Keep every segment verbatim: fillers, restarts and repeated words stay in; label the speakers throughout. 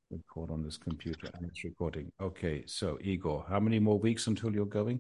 Speaker 1: Record on this computer and it's recording. Okay, so Igor, how many more weeks until you're going?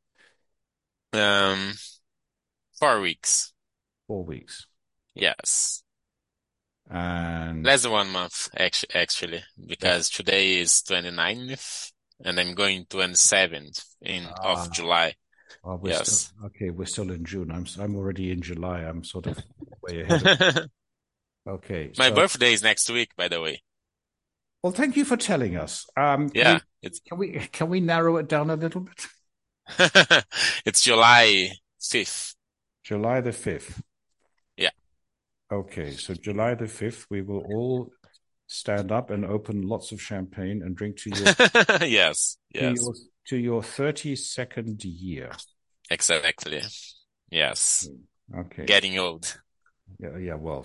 Speaker 2: Um, four weeks.
Speaker 1: Four weeks.
Speaker 2: Yes.
Speaker 1: And
Speaker 2: Less than one month, actually, actually,
Speaker 1: that's
Speaker 2: because today is twenty-ninth and I'm going twenty-seventh in of
Speaker 1: ah,
Speaker 2: July.
Speaker 1: oh, we're still
Speaker 2: Yes.
Speaker 1: okay. We're still in June. I'm I'm already in July. I'm sort of way ahead of. Okay,
Speaker 2: My
Speaker 1: so
Speaker 2: birthday is next week, by the way.
Speaker 1: well, thank you for telling us. Um, we
Speaker 2: Yeah, it's
Speaker 1: can we can we narrow it down a little bit?
Speaker 2: it's July fifth.
Speaker 1: July the fifth.
Speaker 2: Yeah.
Speaker 1: Okay, so July the fifth, we will all stand up and open lots of champagne and drink to your
Speaker 2: Yes,
Speaker 1: to
Speaker 2: yes,
Speaker 1: your to your thirty-second year.
Speaker 2: exactly. Yes.
Speaker 1: Okay.
Speaker 2: Getting old.
Speaker 1: Yeah, yeah, well.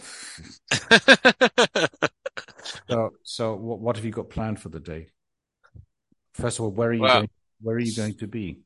Speaker 1: So so what what have you got planned for the day? First of all, where are you
Speaker 2: Well,
Speaker 1: going where are you going to be?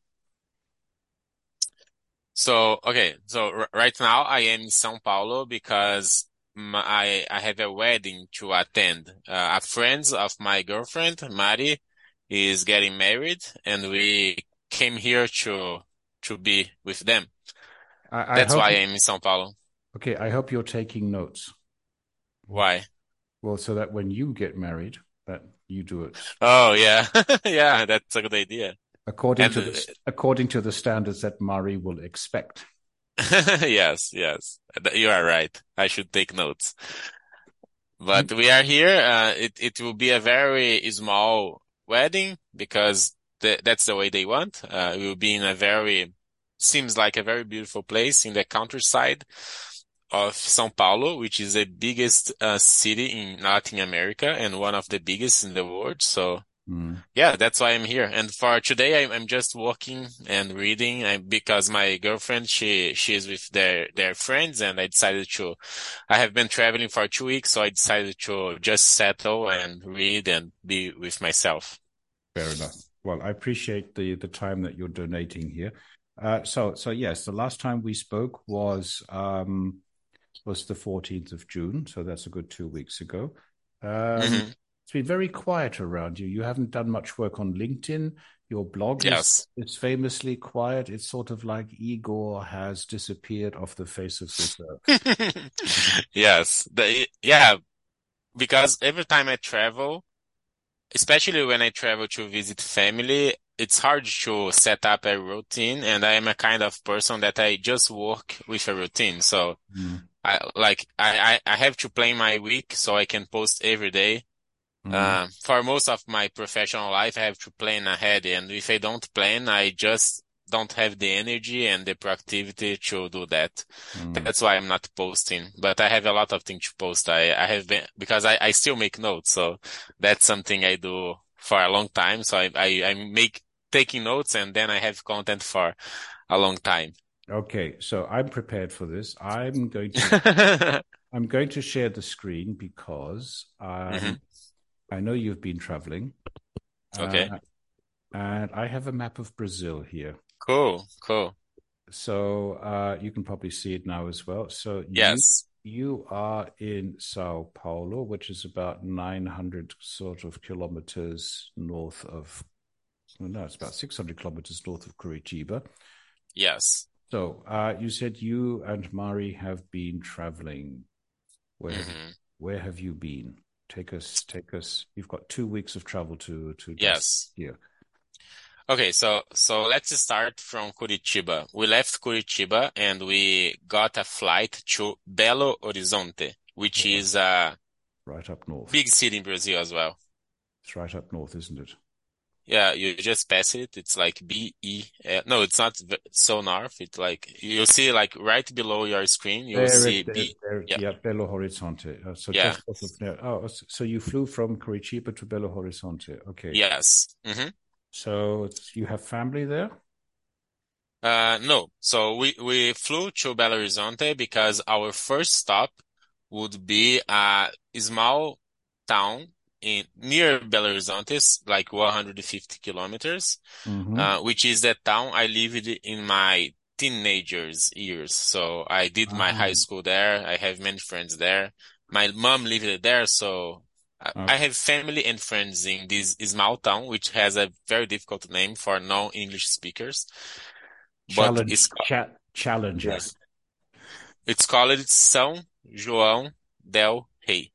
Speaker 2: so, okay, so r right now I am in São Paulo because my, I I have a wedding to attend. Uh, a friend of my girlfriend, Mari, is getting married, and we came here to to be with them.
Speaker 1: I, I
Speaker 2: That's
Speaker 1: hope
Speaker 2: why I'm in São Paulo.
Speaker 1: okay, I hope you're taking notes.
Speaker 2: Why?
Speaker 1: Well, so that when you get married, that you do it
Speaker 2: Oh, yeah, yeah, that's a good idea.
Speaker 1: according
Speaker 2: And
Speaker 1: to the according to the standards that Mari will expect.
Speaker 2: uh, yes, yes, you are right. I should take notes.
Speaker 1: You,
Speaker 2: But we are here. Uh, it it will be a very small wedding because th that's the way they want. Uh, we will be in a very seems like a very beautiful place in the countryside of São Paulo, which is the biggest uh, city in Latin America and one of the biggest in the world. So
Speaker 1: mm,
Speaker 2: yeah, that's why I'm here. And for today, I'm, I'm just walking and reading I, because my girlfriend, she, she is with their, their friends and I decided to, I have been traveling for two weeks, so I decided to just settle and read and be with myself.
Speaker 1: fair enough. Well, I appreciate the the time that you're donating here. Uh, so so yes, the last time we spoke was um was the fourteenth of June, so that's a good two weeks ago. Um,
Speaker 2: Hmm.
Speaker 1: it's been very quiet around you. You haven't done much work on LinkedIn. Your blog is
Speaker 2: Yes.
Speaker 1: it's famously quiet. It's sort of like Igor has disappeared off the face of this earth.
Speaker 2: Yes. The, yeah, because every time I travel, especially when I travel to visit family, it's hard to set up a routine, and I am a kind of person that I just work with a routine. So
Speaker 1: Mm,
Speaker 2: I like I, I I have to plan my week so I can post every day.
Speaker 1: mm,
Speaker 2: Uh, for most of my professional life, I have to plan ahead, and if I don't plan, I just don't have the energy and the productivity to do that.
Speaker 1: mm.
Speaker 2: That's why I'm not posting, but I have a lot of things to post. I, I have been, because I, I still make notes. So that's something I do for a long time. So I, I, I make taking notes and then I have content for a long time.
Speaker 1: Okay, so I'm prepared for this. I'm going to I'm going to share the screen because um,
Speaker 2: Hmm.
Speaker 1: I know you've been traveling,
Speaker 2: Okay.
Speaker 1: uh, and I have a map of Brazil here.
Speaker 2: Cool. Cool.
Speaker 1: So uh, you can probably see it now as well. So you
Speaker 2: Yes.
Speaker 1: you are in Sao Paulo, which is about nine hundred sort of kilometers north of, well, no, it's about six hundred kilometers north of Curitiba.
Speaker 2: Yes.
Speaker 1: So uh, you said you and Mari have been traveling. Where have
Speaker 2: Hmm.
Speaker 1: where have you been? Take us, take us. You've got two weeks of travel to to dust
Speaker 2: Yes.
Speaker 1: here.
Speaker 2: Okay, so so let's start from Curitiba. We left Curitiba and we got a flight to Belo Horizonte, which
Speaker 1: Well,
Speaker 2: is a
Speaker 1: right up north.
Speaker 2: big city in Brazil as well.
Speaker 1: It's right up north, isn't it?
Speaker 2: Yeah, you just pass it. It's like B E. Uh, no, it's not v- so north. It's like you'll see like right below your screen, you'll
Speaker 1: There,
Speaker 2: see
Speaker 1: it, there,
Speaker 2: B.
Speaker 1: there.
Speaker 2: Yeah,
Speaker 1: Yeah, Belo Horizonte. Uh, so
Speaker 2: yeah,
Speaker 1: just off of there. Oh, so you flew from Curitiba to Belo Horizonte. Okay.
Speaker 2: yes. Hmm.
Speaker 1: So it's, you have family there?
Speaker 2: Uh, no. So we we flew to Belo Horizonte because our first stop would be a small town in near Belo Horizonte, like one hundred fifty kilometers,
Speaker 1: Mm-hmm.
Speaker 2: uh, which is the town I lived in my teenagers years. So I did my
Speaker 1: Ah,
Speaker 2: high school there. I have many friends there. My mom lived there, so I I
Speaker 1: Okay.
Speaker 2: have family and friends in this small town, which has a very difficult name for non-English speakers, but it's
Speaker 1: Challenge,
Speaker 2: ca-
Speaker 1: chat,
Speaker 2: yeah,
Speaker 1: challenges.
Speaker 2: it's called São João del Rei.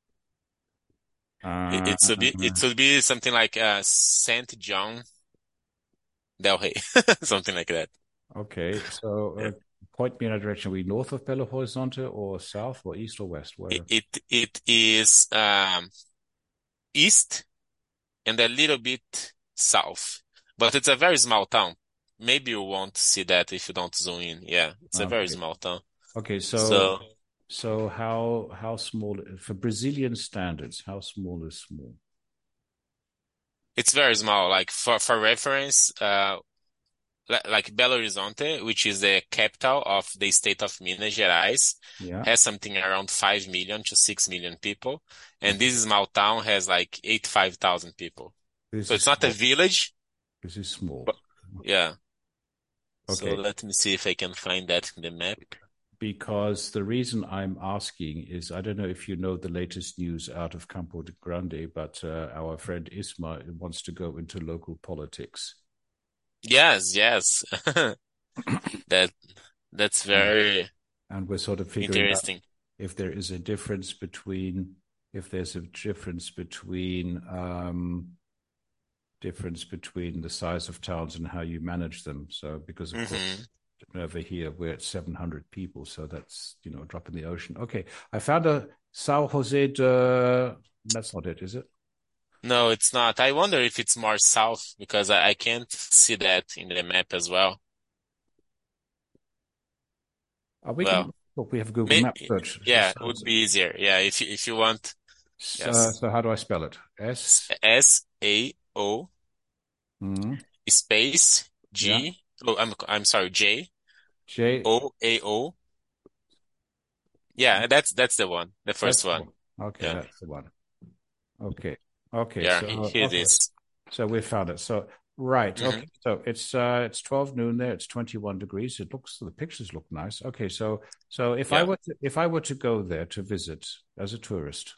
Speaker 2: It,
Speaker 1: Uh,
Speaker 2: it should be it should be something like uh, Saint John del Rei, something like that.
Speaker 1: okay. So
Speaker 2: Yeah.
Speaker 1: uh, point me in a direction. Are we north of Belo Horizonte or south or east or west?
Speaker 2: It
Speaker 1: Where?
Speaker 2: it, it is um, east and a little bit south, but it's a very small town. Maybe you won't see that if you don't zoom in. Yeah, it's a very
Speaker 1: Okay.
Speaker 2: small town.
Speaker 1: Okay. So,
Speaker 2: So
Speaker 1: so how how small for Brazilian standards? How small is small?
Speaker 2: it's very small. Like for for reference, uh, li- like Belo Horizonte, which is the capital of the state of Minas Gerais,
Speaker 1: Yeah.
Speaker 2: has something around five million to six million people. And
Speaker 1: Okay.
Speaker 2: this small town has like eighty-five thousand people.
Speaker 1: This
Speaker 2: So
Speaker 1: is
Speaker 2: it's not a
Speaker 1: small.
Speaker 2: village,
Speaker 1: This is small.
Speaker 2: but yeah. So
Speaker 1: Okay.
Speaker 2: let me see if I can find that in the map.
Speaker 1: Because the reason I'm asking is I don't know if you know the latest news out of Campo de Grande, but uh, our friend Isma wants to go into local politics.
Speaker 2: Yes, yes. That that's
Speaker 1: And,
Speaker 2: very
Speaker 1: and we're sort of figuring out
Speaker 2: interesting.
Speaker 1: if there is a difference between if there's a difference between um, difference between the size of towns and how you manage them. So because of course
Speaker 2: Hmm.
Speaker 1: over here we're at seven hundred people, so that's you know a drop in the ocean. Okay, I found a Sao Jose de. That's not it, is it?
Speaker 2: No, it's not. I wonder if it's more south because I, I can't see that in the map as well.
Speaker 1: Uh, we can
Speaker 2: Well,
Speaker 1: look. We have a Google
Speaker 2: may,
Speaker 1: Map search. So,
Speaker 2: yeah, it
Speaker 1: so,
Speaker 2: would be easier. Yeah, if you, if you want,
Speaker 1: uh,
Speaker 2: yes.
Speaker 1: so how do I spell it? S.
Speaker 2: S A O
Speaker 1: Mm,
Speaker 2: space
Speaker 1: yeah.
Speaker 2: G. Oh, I'm I'm sorry, J
Speaker 1: J.
Speaker 2: O A O. Yeah, that's that's the one, the
Speaker 1: That's
Speaker 2: first
Speaker 1: the
Speaker 2: one.
Speaker 1: one. Okay,
Speaker 2: Yeah,
Speaker 1: that's the one. Okay. Okay.
Speaker 2: yeah,
Speaker 1: So
Speaker 2: he- here it
Speaker 1: okay.
Speaker 2: is.
Speaker 1: So we found it. So right. Okay.
Speaker 2: Hmm.
Speaker 1: So it's uh it's twelve noon there. It's twenty-one degrees. It looks the pictures look nice. Okay. So so if I
Speaker 2: Yeah.
Speaker 1: were to, if I were to go there to visit as a tourist,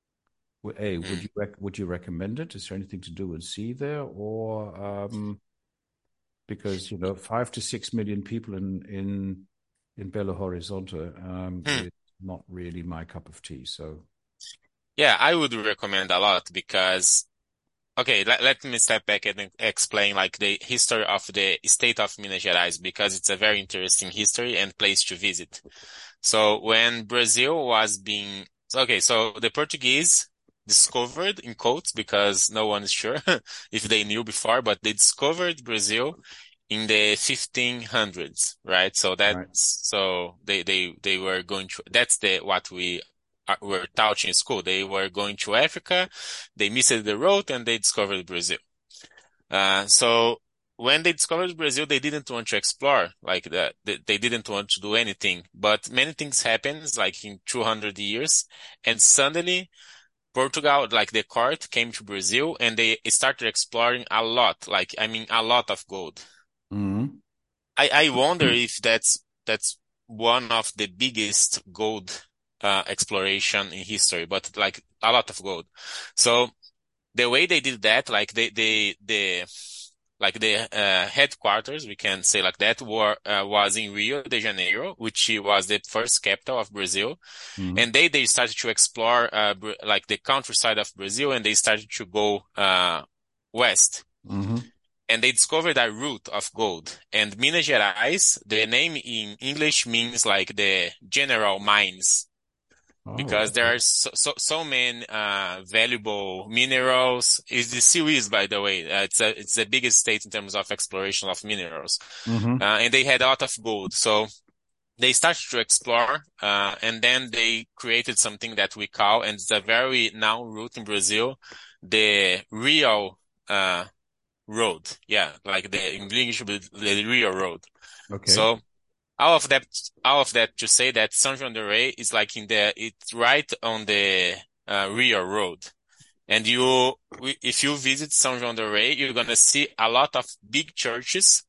Speaker 1: w- A, would
Speaker 2: Mm.
Speaker 1: you rec would you recommend it? Is there anything to do and see there, or um because you know five to six million people in in in Belo Horizonte um
Speaker 2: Hmm.
Speaker 1: is not really my cup of tea. So
Speaker 2: Yeah, I would recommend a lot because okay, let, let me step back and explain like the history of the state of Minas Gerais because it's a very interesting history and place to visit. So when Brazil was being, okay, so the Portuguese discovered in quotes because no one is sure if they knew before, but they discovered Brazil in the fifteen hundreds, right? So that's,
Speaker 1: right.
Speaker 2: so they, they, they were going to, that's the, what we are- were taught in school. They were going to Africa, they missed the road and they discovered Brazil. Uh, so when they discovered Brazil, they didn't want to explore like that. They, they didn't want to do anything, but many things happened like in two hundred years and suddenly Portugal, like the court came to Brazil and they started exploring a lot, like, I mean, a lot of gold.
Speaker 1: Mm-hmm.
Speaker 2: I, I wonder if that's, that's one of the biggest gold, uh, exploration in history, but like a lot of gold. So the way they did that, like they, they, the, like the uh, headquarters, we can say like that, were, uh, was in Rio de Janeiro, which was the first capital of Brazil.
Speaker 1: Mm-hmm.
Speaker 2: And they, they started to explore, uh, like the countryside of Brazil and they started to go, uh, west.
Speaker 1: Mm-hmm.
Speaker 2: And they discovered a route of gold. And Minas Gerais, the name in English means like the general mines
Speaker 1: Oh,
Speaker 2: because there
Speaker 1: okay.
Speaker 2: are so, so, so many, uh, valuable minerals. It's the still is, by the way. Uh, it's a, it's the biggest state in terms of exploration of minerals.
Speaker 1: Mm-hmm.
Speaker 2: Uh, and they had a lot of gold. So they started to explore, uh, and then they created something that we call, and it's a very known route in Brazil, the Rio, uh, road. Yeah. Like the in English, the Rio road.
Speaker 1: Okay.
Speaker 2: So, all of that, all of that to say that São João del Rei is like in the, it's right on the uh, Rio Road. And you, if you visit São João del Rei, you're gonna see a lot of big churches,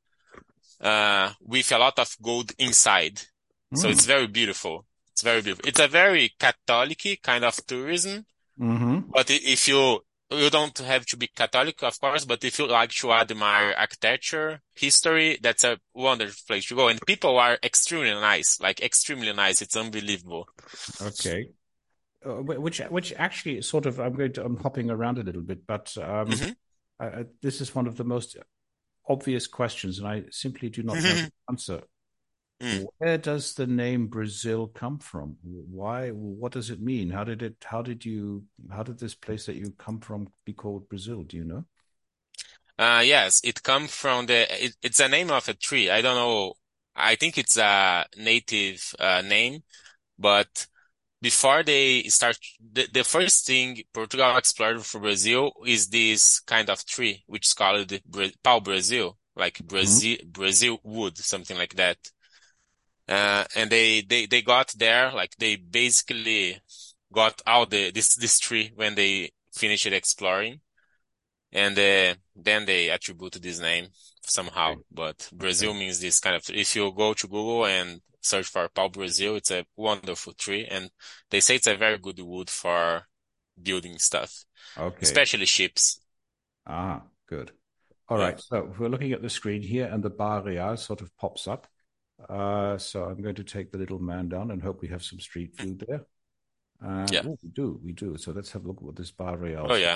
Speaker 2: uh, with a lot of gold inside. So
Speaker 1: Mm.
Speaker 2: it's very beautiful. It's very beautiful. It's a very Catholic kind of tourism,
Speaker 1: Mm-hmm.
Speaker 2: But i- if you you don't have to be Catholic, of course, but if you like to admire architecture, history, that's a wonderful place to go. And people are extremely nice, like extremely nice. It's unbelievable.
Speaker 1: Okay. Uh, wh- which which actually sort of I'm going to I'm hopping around a little bit, but um,
Speaker 2: Hmm.
Speaker 1: I, I, this is one of the most obvious questions, and I simply do not know the answer.
Speaker 2: Mm.
Speaker 1: Where does the name Brazil come from? Why? What does it mean? How did it? How did you? How did this place that you come from be called Brazil? Do you know?
Speaker 2: Uh, yes, it comes from the, it, it's a name of a tree. I don't know. I think it's a native uh, name, but before they start, the, the first thing Portugal explored for Brazil is this kind of tree, which is called Bra- pau Brazil, like
Speaker 1: Mhm.
Speaker 2: Brazil, Brazil wood, something like that. Uh, and they, they, they got there, like they basically got out the, this, this tree when they finished exploring. And uh, then they attribute this name somehow.
Speaker 1: Okay.
Speaker 2: But
Speaker 1: Okay.
Speaker 2: Brazil means this kind of, if you go to Google and search for pau Brazil, it's a wonderful tree. And they say it's a very good wood for building stuff,
Speaker 1: Okay.
Speaker 2: especially ships.
Speaker 1: Ah, good. All
Speaker 2: Yeah.
Speaker 1: right. So if we're looking at the screen here, and the bar Real sort of pops up. Uh, so I'm going to take the little man down and hope we have some street food there. And
Speaker 2: Yeah.
Speaker 1: oh, we do, we do. So let's have a look at what this bar
Speaker 2: Oh,
Speaker 1: Real's like.
Speaker 2: yeah.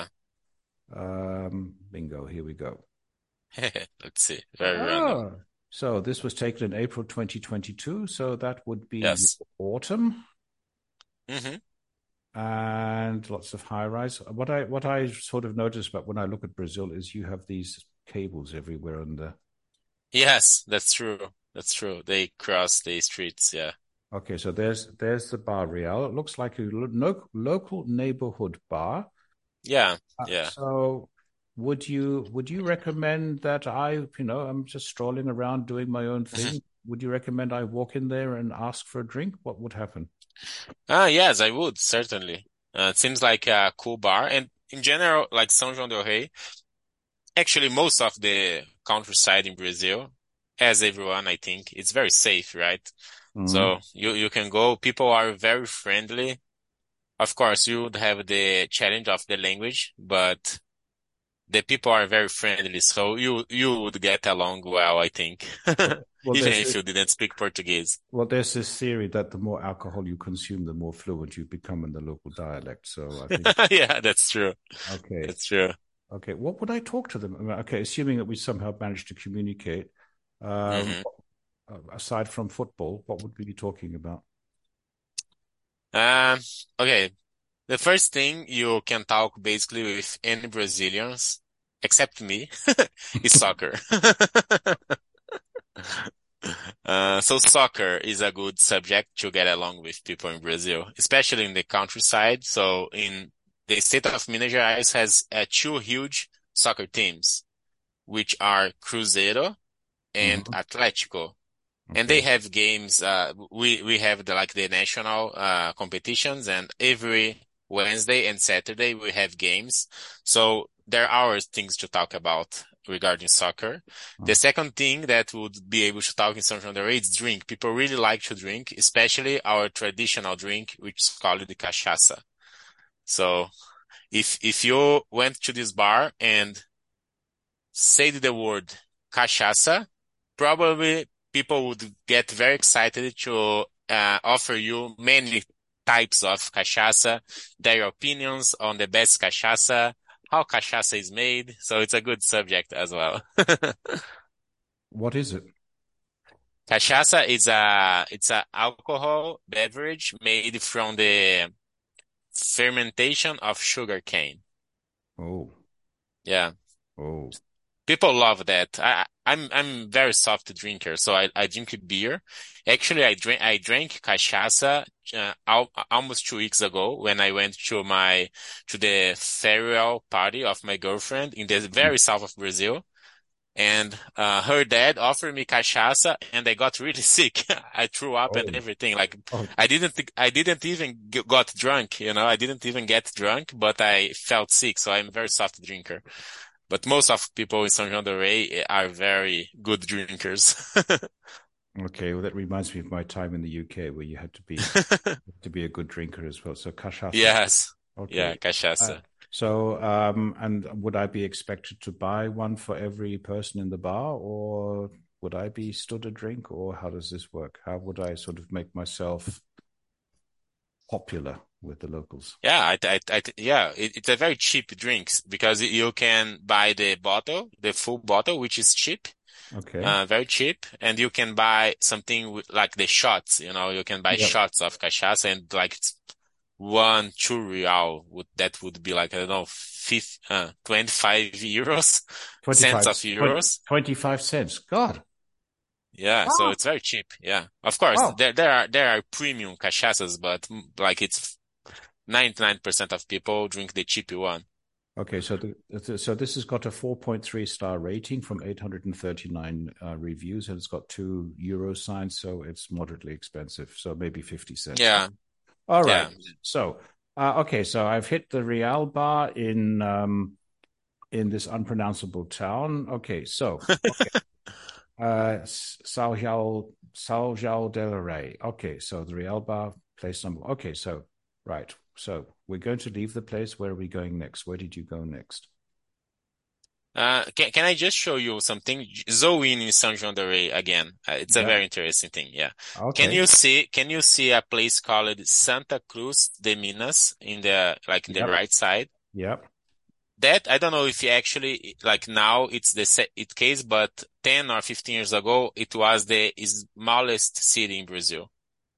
Speaker 1: Um, bingo. Here we go.
Speaker 2: Let's see. Very random.
Speaker 1: Oh, so this was taken in April twenty twenty-two. So that would be
Speaker 2: Yes.
Speaker 1: autumn
Speaker 2: Hmm.
Speaker 1: and lots of high rise. What I what I sort of noticed about when I look at Brazil is you have these cables everywhere on the.
Speaker 2: Yes, that's true. That's true. They cross the streets. Yeah.
Speaker 1: Okay, so there's there's the Bar Real. It looks like a lo- local neighborhood bar.
Speaker 2: Yeah.
Speaker 1: Uh,
Speaker 2: Yeah.
Speaker 1: so would you would you recommend that I, you know, I'm just strolling around doing my own thing? Would you recommend I walk in there and ask for a drink? What would happen?
Speaker 2: Ah, yes, I would, certainly. Uh, it seems like a cool bar. And in general, like São João del Rei, actually most of the countryside in Brazil, as everyone, I think, it's very safe, right?
Speaker 1: Hmm.
Speaker 2: So you, you can go. People are very friendly. Of course, you would have the challenge of the language, but the people are very friendly. So you, you would get along well, I think.
Speaker 1: Well, well,
Speaker 2: Even
Speaker 1: there's
Speaker 2: if
Speaker 1: this,
Speaker 2: you didn't speak Portuguese.
Speaker 1: well, there's this theory that the more alcohol you consume, the more fluent you become in the local dialect. So I think,
Speaker 2: Yeah, that's true.
Speaker 1: okay,
Speaker 2: That's true.
Speaker 1: okay, what would I talk to them? I mean, okay, assuming that we somehow managed to communicate, um,
Speaker 2: Hmm.
Speaker 1: aside from football, what would we be talking about?
Speaker 2: Um, okay. The first thing you can talk basically with any Brazilians, except me, is soccer. Uh, so soccer is a good subject to get along with people in Brazil, especially in the countryside. So in the state of Minas Gerais has uh, two huge soccer teams, which are Cruzeiro and
Speaker 1: Hmm.
Speaker 2: Atlético. And they
Speaker 1: Okay.
Speaker 2: have games. Uh, we we have the, like the national uh, competitions, and every Wednesday and Saturday we have games. So there are things to talk about regarding soccer. The
Speaker 1: Oh,
Speaker 2: second thing that would be able to talk in São João del Rei is drink. People really like to drink, especially our traditional drink, which is called the cachaça. So if if you went to this bar and said the word cachaça, probably people would get very excited to uh, offer you many types of cachaça, their opinions on the best cachaça, how cachaça is made. So it's a good subject as well.
Speaker 1: what is it?
Speaker 2: Cachaça is a it's a alcohol beverage made from the fermentation of sugar cane.
Speaker 1: Oh,
Speaker 2: Yeah.
Speaker 1: oh,
Speaker 2: People love that. I, I'm I'm very soft drinker, so I, I drink beer. Actually, I drink I drank cachaça uh, al almost two weeks ago when I went to my to the farewell party of my girlfriend in the very south of Brazil, and uh, her dad offered me cachaça, and I got really sick. I threw up and
Speaker 1: oh,
Speaker 2: everything. Like
Speaker 1: oh.
Speaker 2: I didn't think I didn't even g got drunk, you know. I didn't even get drunk, but I felt sick. So I'm a very soft drinker. But most of people in São João del Rei are very good drinkers.
Speaker 1: Okay, well, that reminds me of my time in the U K where you had to be to be a good drinker as well. So cachaça.
Speaker 2: Yes. Yeah,
Speaker 1: Okay. Uh,
Speaker 2: cachaça.
Speaker 1: so, um, and would I be expected to buy one for every person in the bar, or would I be stood a drink, or how does this work? How would I sort of make myself popular with the locals?
Speaker 2: Yeah, I, I, I, yeah, it, it's a very cheap drinks because you can buy the bottle, the full bottle, which is cheap,
Speaker 1: Okay.
Speaker 2: uh, very cheap, and you can buy something with, like the shots. You know, you can buy
Speaker 1: Yeah.
Speaker 2: shots of cachaça and like it's one two real would that would be like I don't know, fifty, uh, twenty-five euros, cents
Speaker 1: twenty-five,
Speaker 2: of euros.
Speaker 1: twenty-five cents. God.
Speaker 2: Yeah, so
Speaker 1: Ah.
Speaker 2: it's very cheap. Yeah, of course,
Speaker 1: Wow.
Speaker 2: there there are there are premium cachaças, but mm, like it's ninety-nine percent of people drink the cheap one.
Speaker 1: Okay, so the, so this has got a four point three star rating from eight hundred thirty-nine uh, reviews, and it's got two euro signs, so it's moderately expensive. So maybe fifty cents.
Speaker 2: Yeah,
Speaker 1: All right.
Speaker 2: yeah.
Speaker 1: So, uh, okay, so I've hit the Real Bar in um, in this unpronounceable town. Okay, so okay, uh, São João São João del Rei. Okay, so the Real Bar, place number. Okay, so right. So we're going to leave the place. Where are we going next? Where did you go next?
Speaker 2: Uh, can can I just show you something? Zoin in São João del Rei again. Uh, it's a
Speaker 1: Yeah.
Speaker 2: very interesting thing. Yeah. Can
Speaker 1: Okay.
Speaker 2: you see? Can you see a place called Santa Cruz de Minas in the like in the
Speaker 1: Yep.
Speaker 2: right side?
Speaker 1: Yep.
Speaker 2: That I don't know if you actually like now it's the se- it case, but ten or fifteen years ago it was the smallest city in Brazil.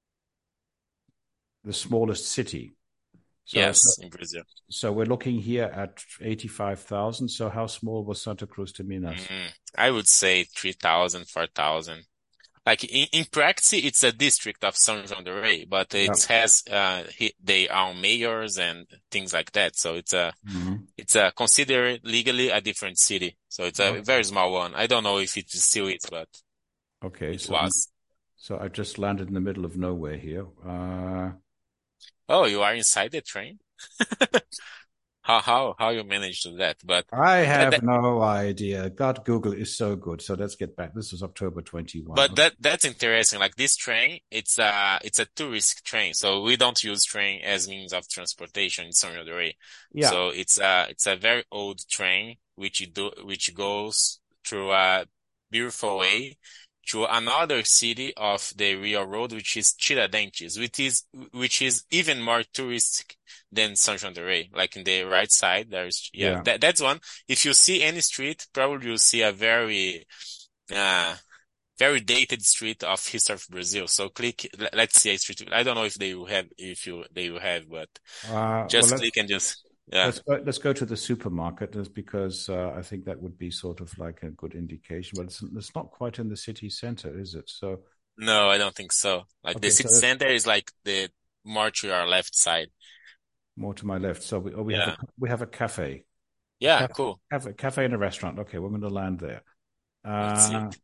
Speaker 1: The smallest city. So, so
Speaker 2: Yes, in Brazil.
Speaker 1: so we're looking here at eighty-five thousand. So how small was Santa Cruz de Minas?
Speaker 2: Mm, I would say three thousand, four thousand. Like in, in practice, it's a district of São João del Rei, but it
Speaker 1: Yep.
Speaker 2: has uh he, their own mayors and things like that. So it's a
Speaker 1: Mhm.
Speaker 2: it's a considered legally a different city. So it's a
Speaker 1: Okay.
Speaker 2: very small one. I don't know if it still is, but
Speaker 1: Okay.
Speaker 2: it
Speaker 1: So
Speaker 2: was.
Speaker 1: so I've just landed in the middle of nowhere here. Uh,
Speaker 2: Oh, you are inside the train? How how how you managed to do that? But
Speaker 1: I
Speaker 2: that,
Speaker 1: have
Speaker 2: that
Speaker 1: no idea. God, Google is so good. So let's get back. This was October
Speaker 2: but
Speaker 1: twenty-first.
Speaker 2: that that's interesting. Like this train, it's a it's a tourist train, so we don't use train as means of transportation in São João del Rei.
Speaker 1: Yeah.
Speaker 2: So it's a it's a very old train which you do which goes through a beautiful way to another city of the Rio Road, which is Tiradentes, which is which is even more touristic than São João del Rei. Like in the right side, there's yeah,
Speaker 1: Yeah.
Speaker 2: that that's one. If you see any street, probably you'll see a very uh very dated street of history of Brazil. So click, le- let's see a street. I don't know if they will have, if you, they will have, but
Speaker 1: Uh, well,
Speaker 2: just
Speaker 1: let's
Speaker 2: click and just, yeah.
Speaker 1: let's go, let's go to the supermarket, just because uh, I think that would be sort of like a good indication. But it's it's not quite in the city center, is it? So
Speaker 2: No, I don't think so. Like the
Speaker 1: okay, so
Speaker 2: city
Speaker 1: that's
Speaker 2: center is like the more to our left side.
Speaker 1: more to my left. So we oh, we have a
Speaker 2: Yeah.
Speaker 1: we have a cafe, a
Speaker 2: Yeah,
Speaker 1: cafe,
Speaker 2: cool.
Speaker 1: cafe, cafe and a restaurant. Okay, we're going to land there.
Speaker 2: Let's see
Speaker 1: Uh,
Speaker 2: it.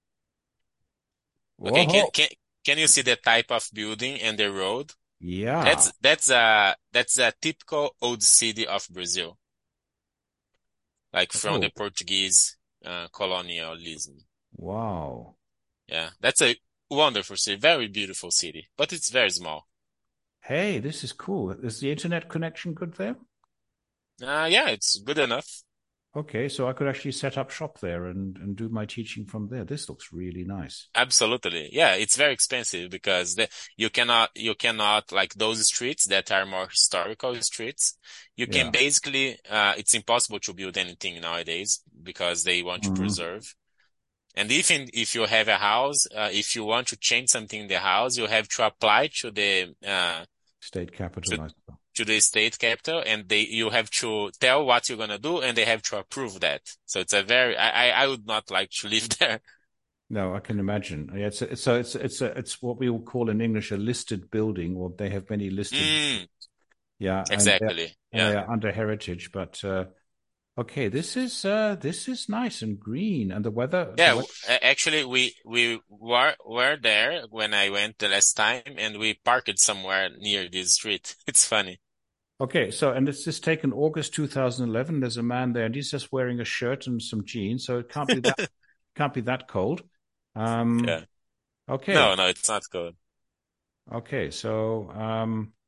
Speaker 2: Okay. Can,
Speaker 1: whoa,
Speaker 2: can, can you see the type of building and the road?
Speaker 1: yeah,
Speaker 2: That's, that's a, that's a typical old city of Brazil, like from the
Speaker 1: oh,
Speaker 2: Portuguese, uh, colonialism.
Speaker 1: wow.
Speaker 2: Yeah. That's a wonderful city, very beautiful city, but it's very small.
Speaker 1: Hey, this is cool. Is the internet connection good there?
Speaker 2: Uh, yeah, it's good enough.
Speaker 1: Okay, so I could actually set up shop there and and do my teaching from there. This looks really nice.
Speaker 2: Absolutely. Yeah, it's very expensive because the, you cannot, you cannot, like those streets that are more historical streets, you can
Speaker 1: Yeah.
Speaker 2: basically, uh, it's impossible to build anything nowadays because they want to
Speaker 1: Mhm.
Speaker 2: preserve. And even if you have a house, uh, if you want to change something in the house, you have to apply to the, uh,
Speaker 1: State capital,
Speaker 2: to,
Speaker 1: I suppose.
Speaker 2: to the state capital and they, you have to tell what you're going to do and they have to approve that. So it's a very, I, I I would not like to live there.
Speaker 1: No, I can imagine. Yeah, it's a, so it's it's a, it's what we will call in English a listed building, or they have many listed.
Speaker 2: Mm,
Speaker 1: Yeah, and they're,
Speaker 2: exactly.
Speaker 1: and they
Speaker 2: Yeah.
Speaker 1: are under heritage. But uh, okay, this is uh, this is nice and green, and the weather. The
Speaker 2: Yeah,
Speaker 1: weather.
Speaker 2: w- a- actually, we we were were there when I went the last time, and we parked somewhere near this street. It's funny.
Speaker 1: Okay, so and it's just taken August two thousand eleven. There's a man there, and he's just wearing a shirt and some jeans, so it can't be that can't be that cold. Um,
Speaker 2: Yeah.
Speaker 1: okay,
Speaker 2: No, no, it's not good.
Speaker 1: okay, so um,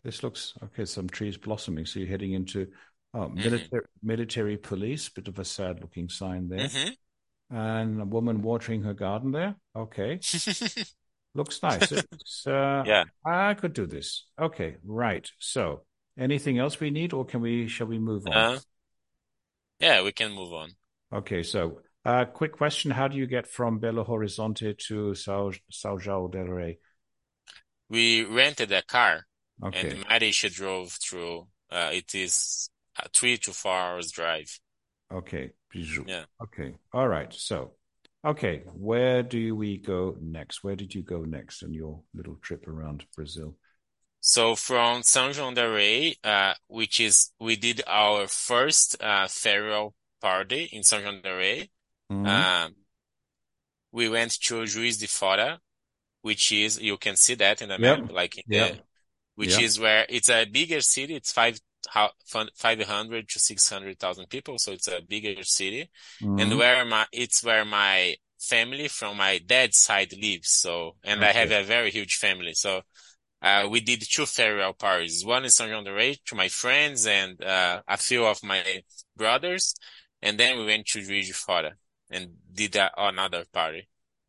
Speaker 1: This looks okay. Some trees blossoming. So you're heading into oh,
Speaker 2: hmm
Speaker 1: military military police. Bit of a sad looking sign there,
Speaker 2: hmm
Speaker 1: and a woman watering her garden there. Okay, looks nice. It's uh,
Speaker 2: Yeah.
Speaker 1: I could do this. Okay, right. So anything else we need, or can we? Shall we move on?
Speaker 2: Uh, yeah, we can move on.
Speaker 1: Okay. So, uh, quick question: how do you get from Belo Horizonte to São São João del Rei?
Speaker 2: We rented a car, and
Speaker 1: Okay.
Speaker 2: Marisha drove through. Uh, it is a three to four hours drive.
Speaker 1: Okay. Bijou.
Speaker 2: Yeah.
Speaker 1: Okay. All right. So, okay, where do we go next? Where did you go next in your little trip around Brazil?
Speaker 2: So from São João del Rei, uh, which is we did our first uh, farewell party in São João del Rei.
Speaker 1: Hmm.
Speaker 2: Um, we went to Juiz de Fora, which is you can see that in the map,
Speaker 1: Yep.
Speaker 2: like in the
Speaker 1: Yep.
Speaker 2: which
Speaker 1: Yep.
Speaker 2: is where it's a bigger city. It's five how five hundred to six hundred thousand people, so it's a bigger city, and
Speaker 1: Hmm.
Speaker 2: where my it's where my family from my dad's side lives. So, and I have
Speaker 1: Okay.
Speaker 2: a very huge family, so. Uh, we did two farewell parties. One in São João del Rei to my friends and uh, a few of my brothers, and then we went to Juiz de Fora and did a, another party.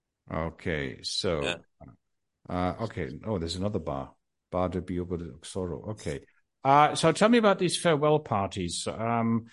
Speaker 1: Okay.
Speaker 2: Yeah.
Speaker 1: So, uh, okay. Oh, there's another bar. Bar de Biobo de Oxoro. Okay. Uh, so tell me about these farewell parties. Um,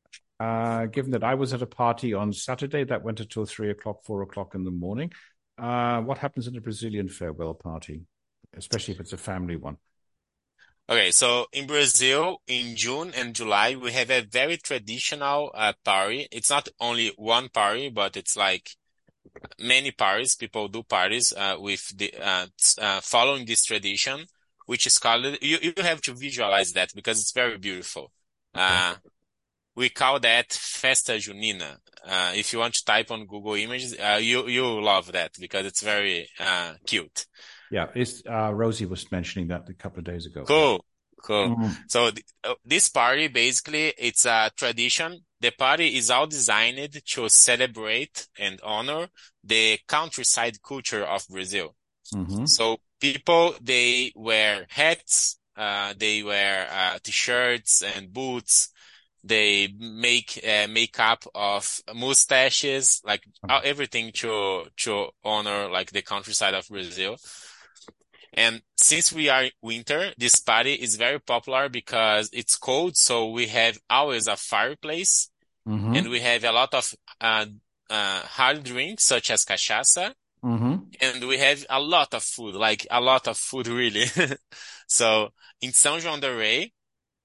Speaker 1: uh, given that I was at a party on Saturday that went until three o'clock, four o'clock in the morning, uh, what happens in a Brazilian farewell party, especially if it's a family one?
Speaker 2: Okay, so in Brazil, in June and July, we have a very traditional uh, party. It's not only one party, but it's like many parties. People do parties uh, with the uh, uh, following this tradition, which is called. You you have to visualize that because it's very beautiful.
Speaker 1: Okay.
Speaker 2: Uh, we call that Festa Junina. Uh, if you want to type on Google Images, uh, you you love that because it's very uh, cute.
Speaker 1: Yeah, it's uh, Rosie was mentioning that a couple of days ago. Yeah.
Speaker 2: Cool, cool.
Speaker 1: Mm.
Speaker 2: So th uh, this party basically it's a tradition. The party is all designed to celebrate and honor the countryside culture of Brazil.
Speaker 1: Hmm.
Speaker 2: So people they wear hats, uh, they wear uh, t-shirts and boots. They make uh, makeup of mustaches, like uh, everything to to honor like the countryside of Brazil. And since we are winter, this party is very popular because it's cold, so we have always a fireplace and
Speaker 1: Hmm.
Speaker 2: we have a lot of uh, uh, hard drinks such as cachaça,
Speaker 1: Hmm.
Speaker 2: and we have a lot of food, like a lot of food really. So in São João del Rei,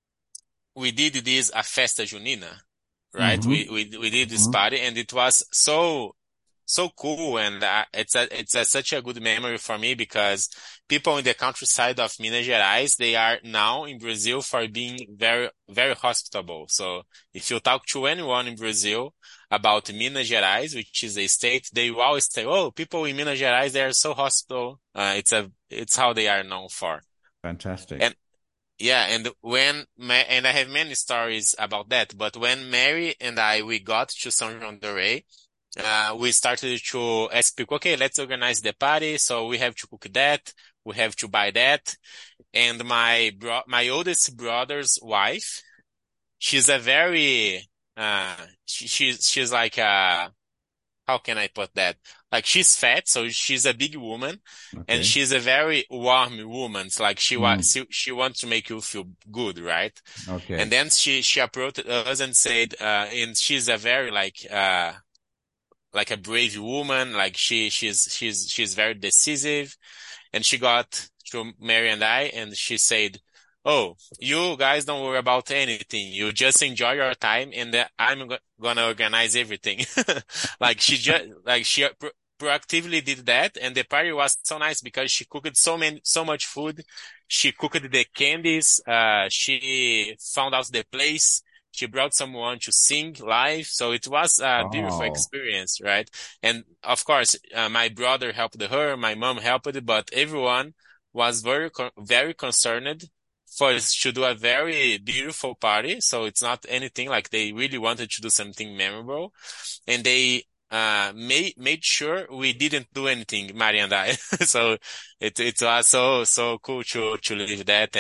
Speaker 2: we did this a festa junina, right?
Speaker 1: Hmm.
Speaker 2: We we we did this
Speaker 1: Hmm.
Speaker 2: party and it was so so cool, and uh, it's a it's a, such a good memory for me because people in the countryside of Minas Gerais they are now in Brazil for being very very hospitable. So if you talk to anyone in Brazil about Minas Gerais, which is a state, they will always say, "Oh, people in Minas Gerais they are so hospitable." Uh, it's a it's how they are known for.
Speaker 1: Fantastic.
Speaker 2: And yeah, and when Ma and I have many stories about that, but when Mary and I we got to São João del Rei. Uh, we started to ask people, okay, let's organize the party. So we have to cook that. We have to buy that. And my bro my oldest brother's wife, she's a very, uh, she, she's, she's like, uh, how can I put that? Like she's fat, so she's a big woman and
Speaker 1: Okay.
Speaker 2: she's a very warm woman. It's like she
Speaker 1: Mm.
Speaker 2: wants, she, she wants to make you feel good, right? And
Speaker 1: Okay.
Speaker 2: then she, she approached us and said, uh, and she's a very like, uh, like a brave woman. Like she, she's, she's, she's very decisive. And she got to Mary and I and she said, "Oh, you guys don't worry about anything. You just enjoy your time and uh, I'm go gonna organize everything." Like she just, like she pro proactively did that. And the party was so nice because she cooked so many, so much food. She cooked the candies. Uh, she found out the place. She brought someone to sing live. So it was a beautiful
Speaker 1: Oh,
Speaker 2: experience, right? And of course, uh, my brother helped her, my mom helped, but everyone was very, con very concerned for us to do a very beautiful party. So it's not anything like they really wanted to do something memorable. And they, uh, made, made sure we didn't do anything, Mari and I. So it, it was so, so cool to, to live that. And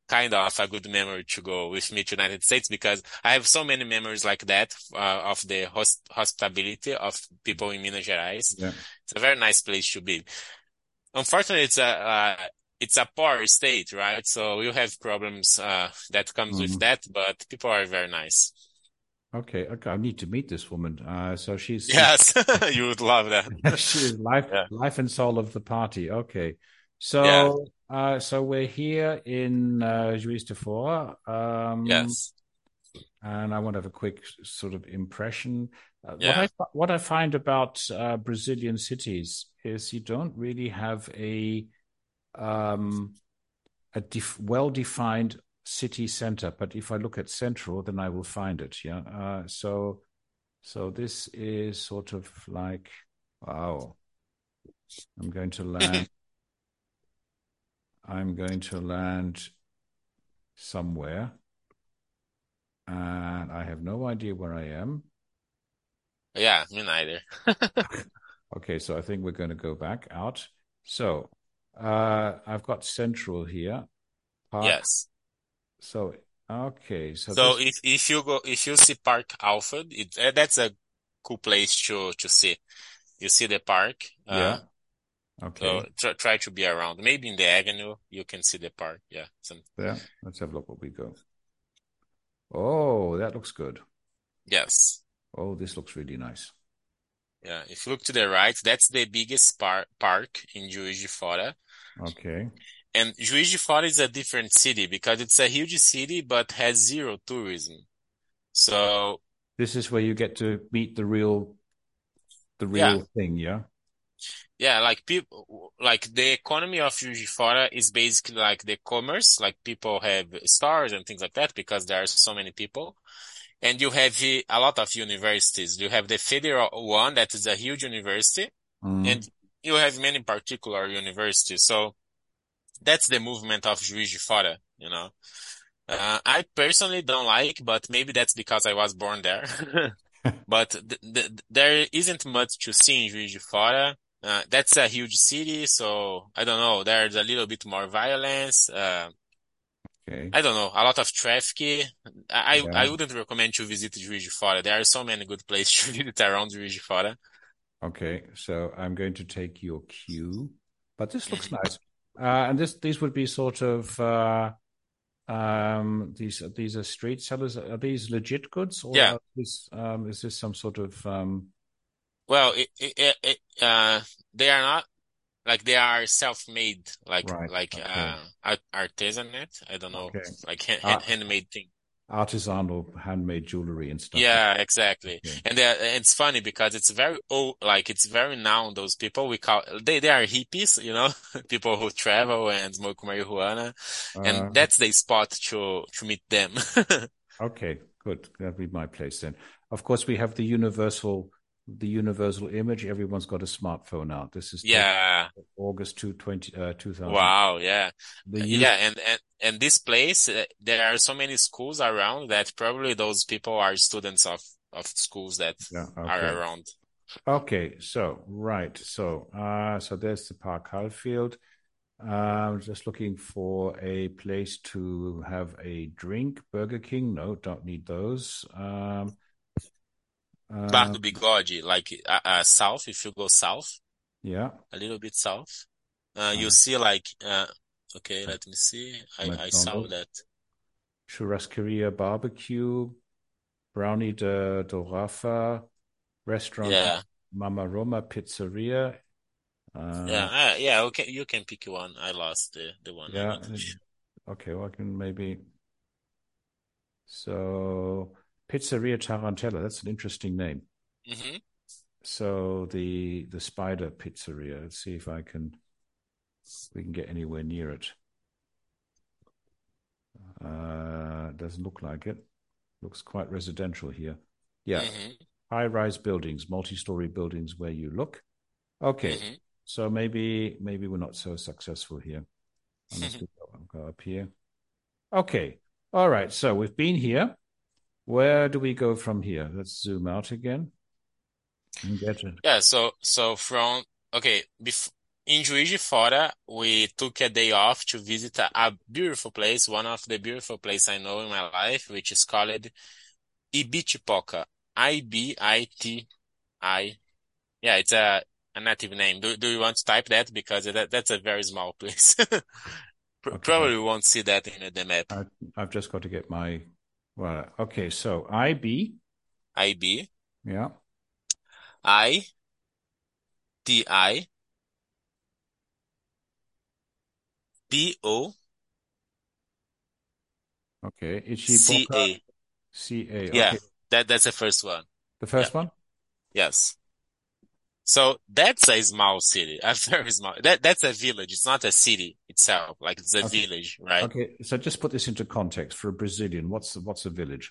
Speaker 2: kind of a good memory to go with me to United States because I have so many memories like that uh, of the host hospitality of people in Minas Gerais.
Speaker 1: Yeah.
Speaker 2: It's a very nice place to be. Unfortunately, it's a uh, it's a poor state, right? So you have problems uh, that comes with
Speaker 1: Mm.
Speaker 2: that, but people are very nice.
Speaker 1: Okay, okay. I need to meet this woman. Uh, so she's she's
Speaker 2: Yes, you would love that.
Speaker 1: she is life
Speaker 2: Yeah.
Speaker 1: life and soul of the party. Okay,
Speaker 2: Yeah.
Speaker 1: so uh, so we're here in uh, Juiz de Fora, um,
Speaker 2: Yes.
Speaker 1: and I want to have a quick sort of impression. Uh, what I
Speaker 2: Yeah.
Speaker 1: what I find about uh, Brazilian cities is you don't really have a um, a def well-defined city center. But if I look at Central, then I will find it. Yeah. Uh, so so this is sort of like, wow. I'm going to land. I'm going to land somewhere, and I have no idea where I am.
Speaker 2: Yeah, me neither.
Speaker 1: Okay, so I think we're going to go back out. So uh, I've got Central here, Park.
Speaker 2: Yes.
Speaker 1: So okay, so
Speaker 2: So
Speaker 1: this,
Speaker 2: if if you go if you see Park Alfred, it uh, that's a cool place to to see. You see the park. Uh,
Speaker 1: yeah,
Speaker 2: so
Speaker 1: okay,
Speaker 2: try try to be around. Maybe in the avenue you can see the park. Yeah. Some,
Speaker 1: there. Let's have a look where we go. Oh, that looks good.
Speaker 2: yes.
Speaker 1: Oh, this looks really nice.
Speaker 2: Yeah. If you look to the right, that's the biggest par park in Juiz de Fora.
Speaker 1: Okay,
Speaker 2: And Juiz de Fora is a different city because it's a huge city but has zero tourism. So
Speaker 1: this is where you get to meet the real, the
Speaker 2: yeah.
Speaker 1: real thing. Yeah.
Speaker 2: Yeah, like people, like the economy of Juiz de Fora is basically like the commerce, like people have stores and things like that because there are so many people. And you have uh, a lot of universities. You have the federal one that is a huge university,
Speaker 1: Mm.
Speaker 2: and you have many particular universities. So that's the movement of Juiz de Fora, you know. Uh, I personally don't like, but maybe that's because I was born there. But th th there isn't much to see in Juiz de Fora. Uh, that's a huge city, so I don't know. There's a little bit more violence. Uh,
Speaker 1: Okay.
Speaker 2: I don't know, a lot of traffic. I I
Speaker 1: Yeah.
Speaker 2: wouldn't recommend to visit Juiz de Fora. There are so many good places to visit around Juiz de Fora.
Speaker 1: Okay, so I'm going to take your cue, but this looks
Speaker 2: Hmm.
Speaker 1: nice. Uh, and this these would be sort of uh, um, these these are street sellers. Are these legit goods, or
Speaker 2: Yeah.
Speaker 1: are this um, is this some sort of um,
Speaker 2: Well, it, it, it, it, uh, they are not like they are self-made, like
Speaker 1: right?
Speaker 2: like
Speaker 1: Okay,
Speaker 2: uh art artisanate. I don't know,
Speaker 1: okay,
Speaker 2: like hand, hand,
Speaker 1: uh,
Speaker 2: handmade thing.
Speaker 1: artisanal handmade jewelry and stuff.
Speaker 2: Yeah, exactly.
Speaker 1: Okay,
Speaker 2: And they it's funny because it's very old, like it's very now those people we call they they are hippies, you know, people who travel and smoke marijuana, and
Speaker 1: uh,
Speaker 2: that's the spot to to meet them.
Speaker 1: okay, good. That'd be my place then. Of course, we have the universal the universal image. Everyone's got a smartphone out. This is taken
Speaker 2: Yeah.
Speaker 1: August two twenty, uh, two thousand.
Speaker 2: Wow. Yeah.
Speaker 1: The
Speaker 2: Yeah.
Speaker 1: youth.
Speaker 2: And and and this place, uh, there are so many schools around that probably those people are students of of schools that
Speaker 1: Yeah.
Speaker 2: are
Speaker 1: Okay.
Speaker 2: around.
Speaker 1: Okay. So right. So uh, so there's the Park Hallfield. Um, just looking for a place to have a drink. Burger King. No, don't need those. Um,
Speaker 2: Bar
Speaker 1: uh,
Speaker 2: do Bigode, like uh, uh, south, if you go south,
Speaker 1: yeah.
Speaker 2: a little bit south. Uh, you
Speaker 1: Uh,
Speaker 2: see like, uh, okay, let me see. I, I saw
Speaker 1: McDonald's.
Speaker 2: that.
Speaker 1: Churrascaria Barbecue. Brownie de, de Rafa. Restaurant
Speaker 2: Yeah.
Speaker 1: Mama Roma Pizzeria.
Speaker 2: Yeah.
Speaker 1: Uh,
Speaker 2: Uh, yeah. Okay. You can pick one. I lost the, the one I
Speaker 1: yeah.
Speaker 2: wanted to show.
Speaker 1: Okay. Well, I can maybe. So Pizzeria Tarantella. That's an interesting name.
Speaker 2: Hmm.
Speaker 1: So the the Spider Pizzeria. Let's see if I can we can get anywhere near it. Uh, doesn't look like it. Looks quite residential here. Yeah,
Speaker 2: Hmm.
Speaker 1: high-rise buildings, multi-story buildings where you look. Okay,
Speaker 2: Hmm.
Speaker 1: so maybe maybe we're not so successful here unless we go, go up here. Okay, all right. So we've been here. Where do we go from here? Let's zoom out again and get it.
Speaker 2: Yeah. So, so from, okay, bef in Juiz de Fora, we took a day off to visit a, a beautiful place, one of the beautiful places I know in my life, which is called Ibitipoca. I B I T I. Yeah, it's a, a native name. Do, do you want to type that? Because that, that's a very small place. Pr-
Speaker 1: Okay,
Speaker 2: Probably won't see that in the map.
Speaker 1: I, I've just got to get my, well, okay, so I B,
Speaker 2: I B
Speaker 1: yeah,
Speaker 2: I T I P O
Speaker 1: okay,
Speaker 2: C
Speaker 1: Ichiboka,
Speaker 2: A.
Speaker 1: C A,
Speaker 2: Yeah,
Speaker 1: okay,
Speaker 2: that that's the first one.
Speaker 1: the
Speaker 2: Yeah,
Speaker 1: first one?
Speaker 2: yes. So that's a small city, a very small. That that's a village. It's not a city itself. Like it's a
Speaker 1: Okay,
Speaker 2: village, right?
Speaker 1: okay, so just put this into context for a Brazilian. What's what's a village?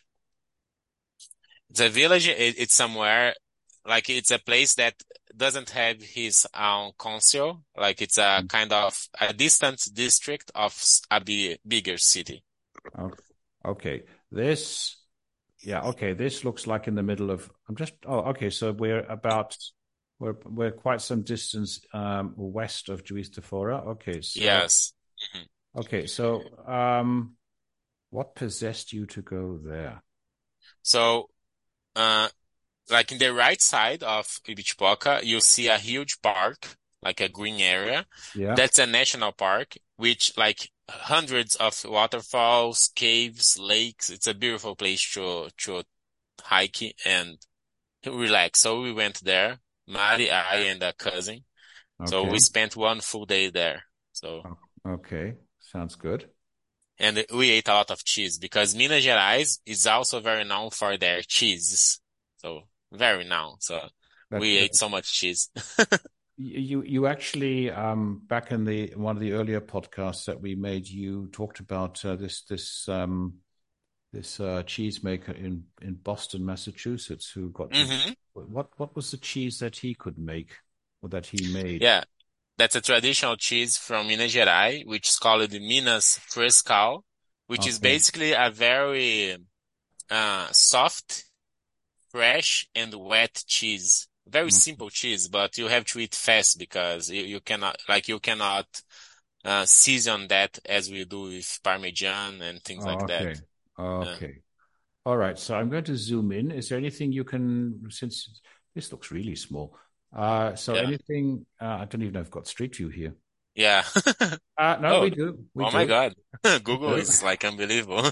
Speaker 2: It's a village. It, it's somewhere like it's a place that doesn't have his own council. Like it's a
Speaker 1: Mm.
Speaker 2: kind of a distant district of s- a bi- bigger city.
Speaker 1: Okay, okay, this, yeah, okay, this looks like in the middle of, I'm just, oh, okay, so we're about, we're we're quite some distance um west of Juiz de Fora. Okay, so,
Speaker 2: Yes. Mhm.
Speaker 1: okay, so um, what possessed you to go there?
Speaker 2: So, uh, like in the right side of Ibitipoca, you see a huge park, like a green area.
Speaker 1: Yeah,
Speaker 2: That's a national park, which like hundreds of waterfalls, caves, lakes. It's a beautiful place to to hike and relax. So we went there, Mari, I, and a cousin. So we
Speaker 1: okay,
Speaker 2: spent one full day there. So,
Speaker 1: o- okay, sounds good.
Speaker 2: and we ate a lot of cheese because Minas Gerais is also very known for their cheeses. So very known. So
Speaker 1: That,
Speaker 2: we
Speaker 1: that
Speaker 2: ate so much cheese.
Speaker 1: you you actually um back in the one of the earlier podcasts that we made, you talked about uh, this this um this uh, cheesemaker in in Boston, Massachusetts, who got to
Speaker 2: hmm
Speaker 1: what what was the cheese that he could make or that he made?
Speaker 2: Yeah, that's a traditional cheese from Minas Gerais, which is called Minas Frescal, which is
Speaker 1: Okay.
Speaker 2: basically a very uh, soft, fresh, and wet cheese. Very
Speaker 1: Mm.
Speaker 2: simple cheese, but you have to eat fast because you, you cannot, like, you cannot uh, season that as we do with Parmesan and things
Speaker 1: Oh,
Speaker 2: like that.
Speaker 1: okay.
Speaker 2: Yeah.
Speaker 1: Okay. All right. So I'm going to zoom in. Is there anything you can, since this looks really small, uh, so
Speaker 2: Yeah.
Speaker 1: anything, uh, I don't even know if I've got Street View here.
Speaker 2: Yeah.
Speaker 1: Uh, no,
Speaker 2: Oh,
Speaker 1: we do. We
Speaker 2: oh my
Speaker 1: do.
Speaker 2: God.
Speaker 1: We
Speaker 2: Google
Speaker 1: do.
Speaker 2: is like unbelievable.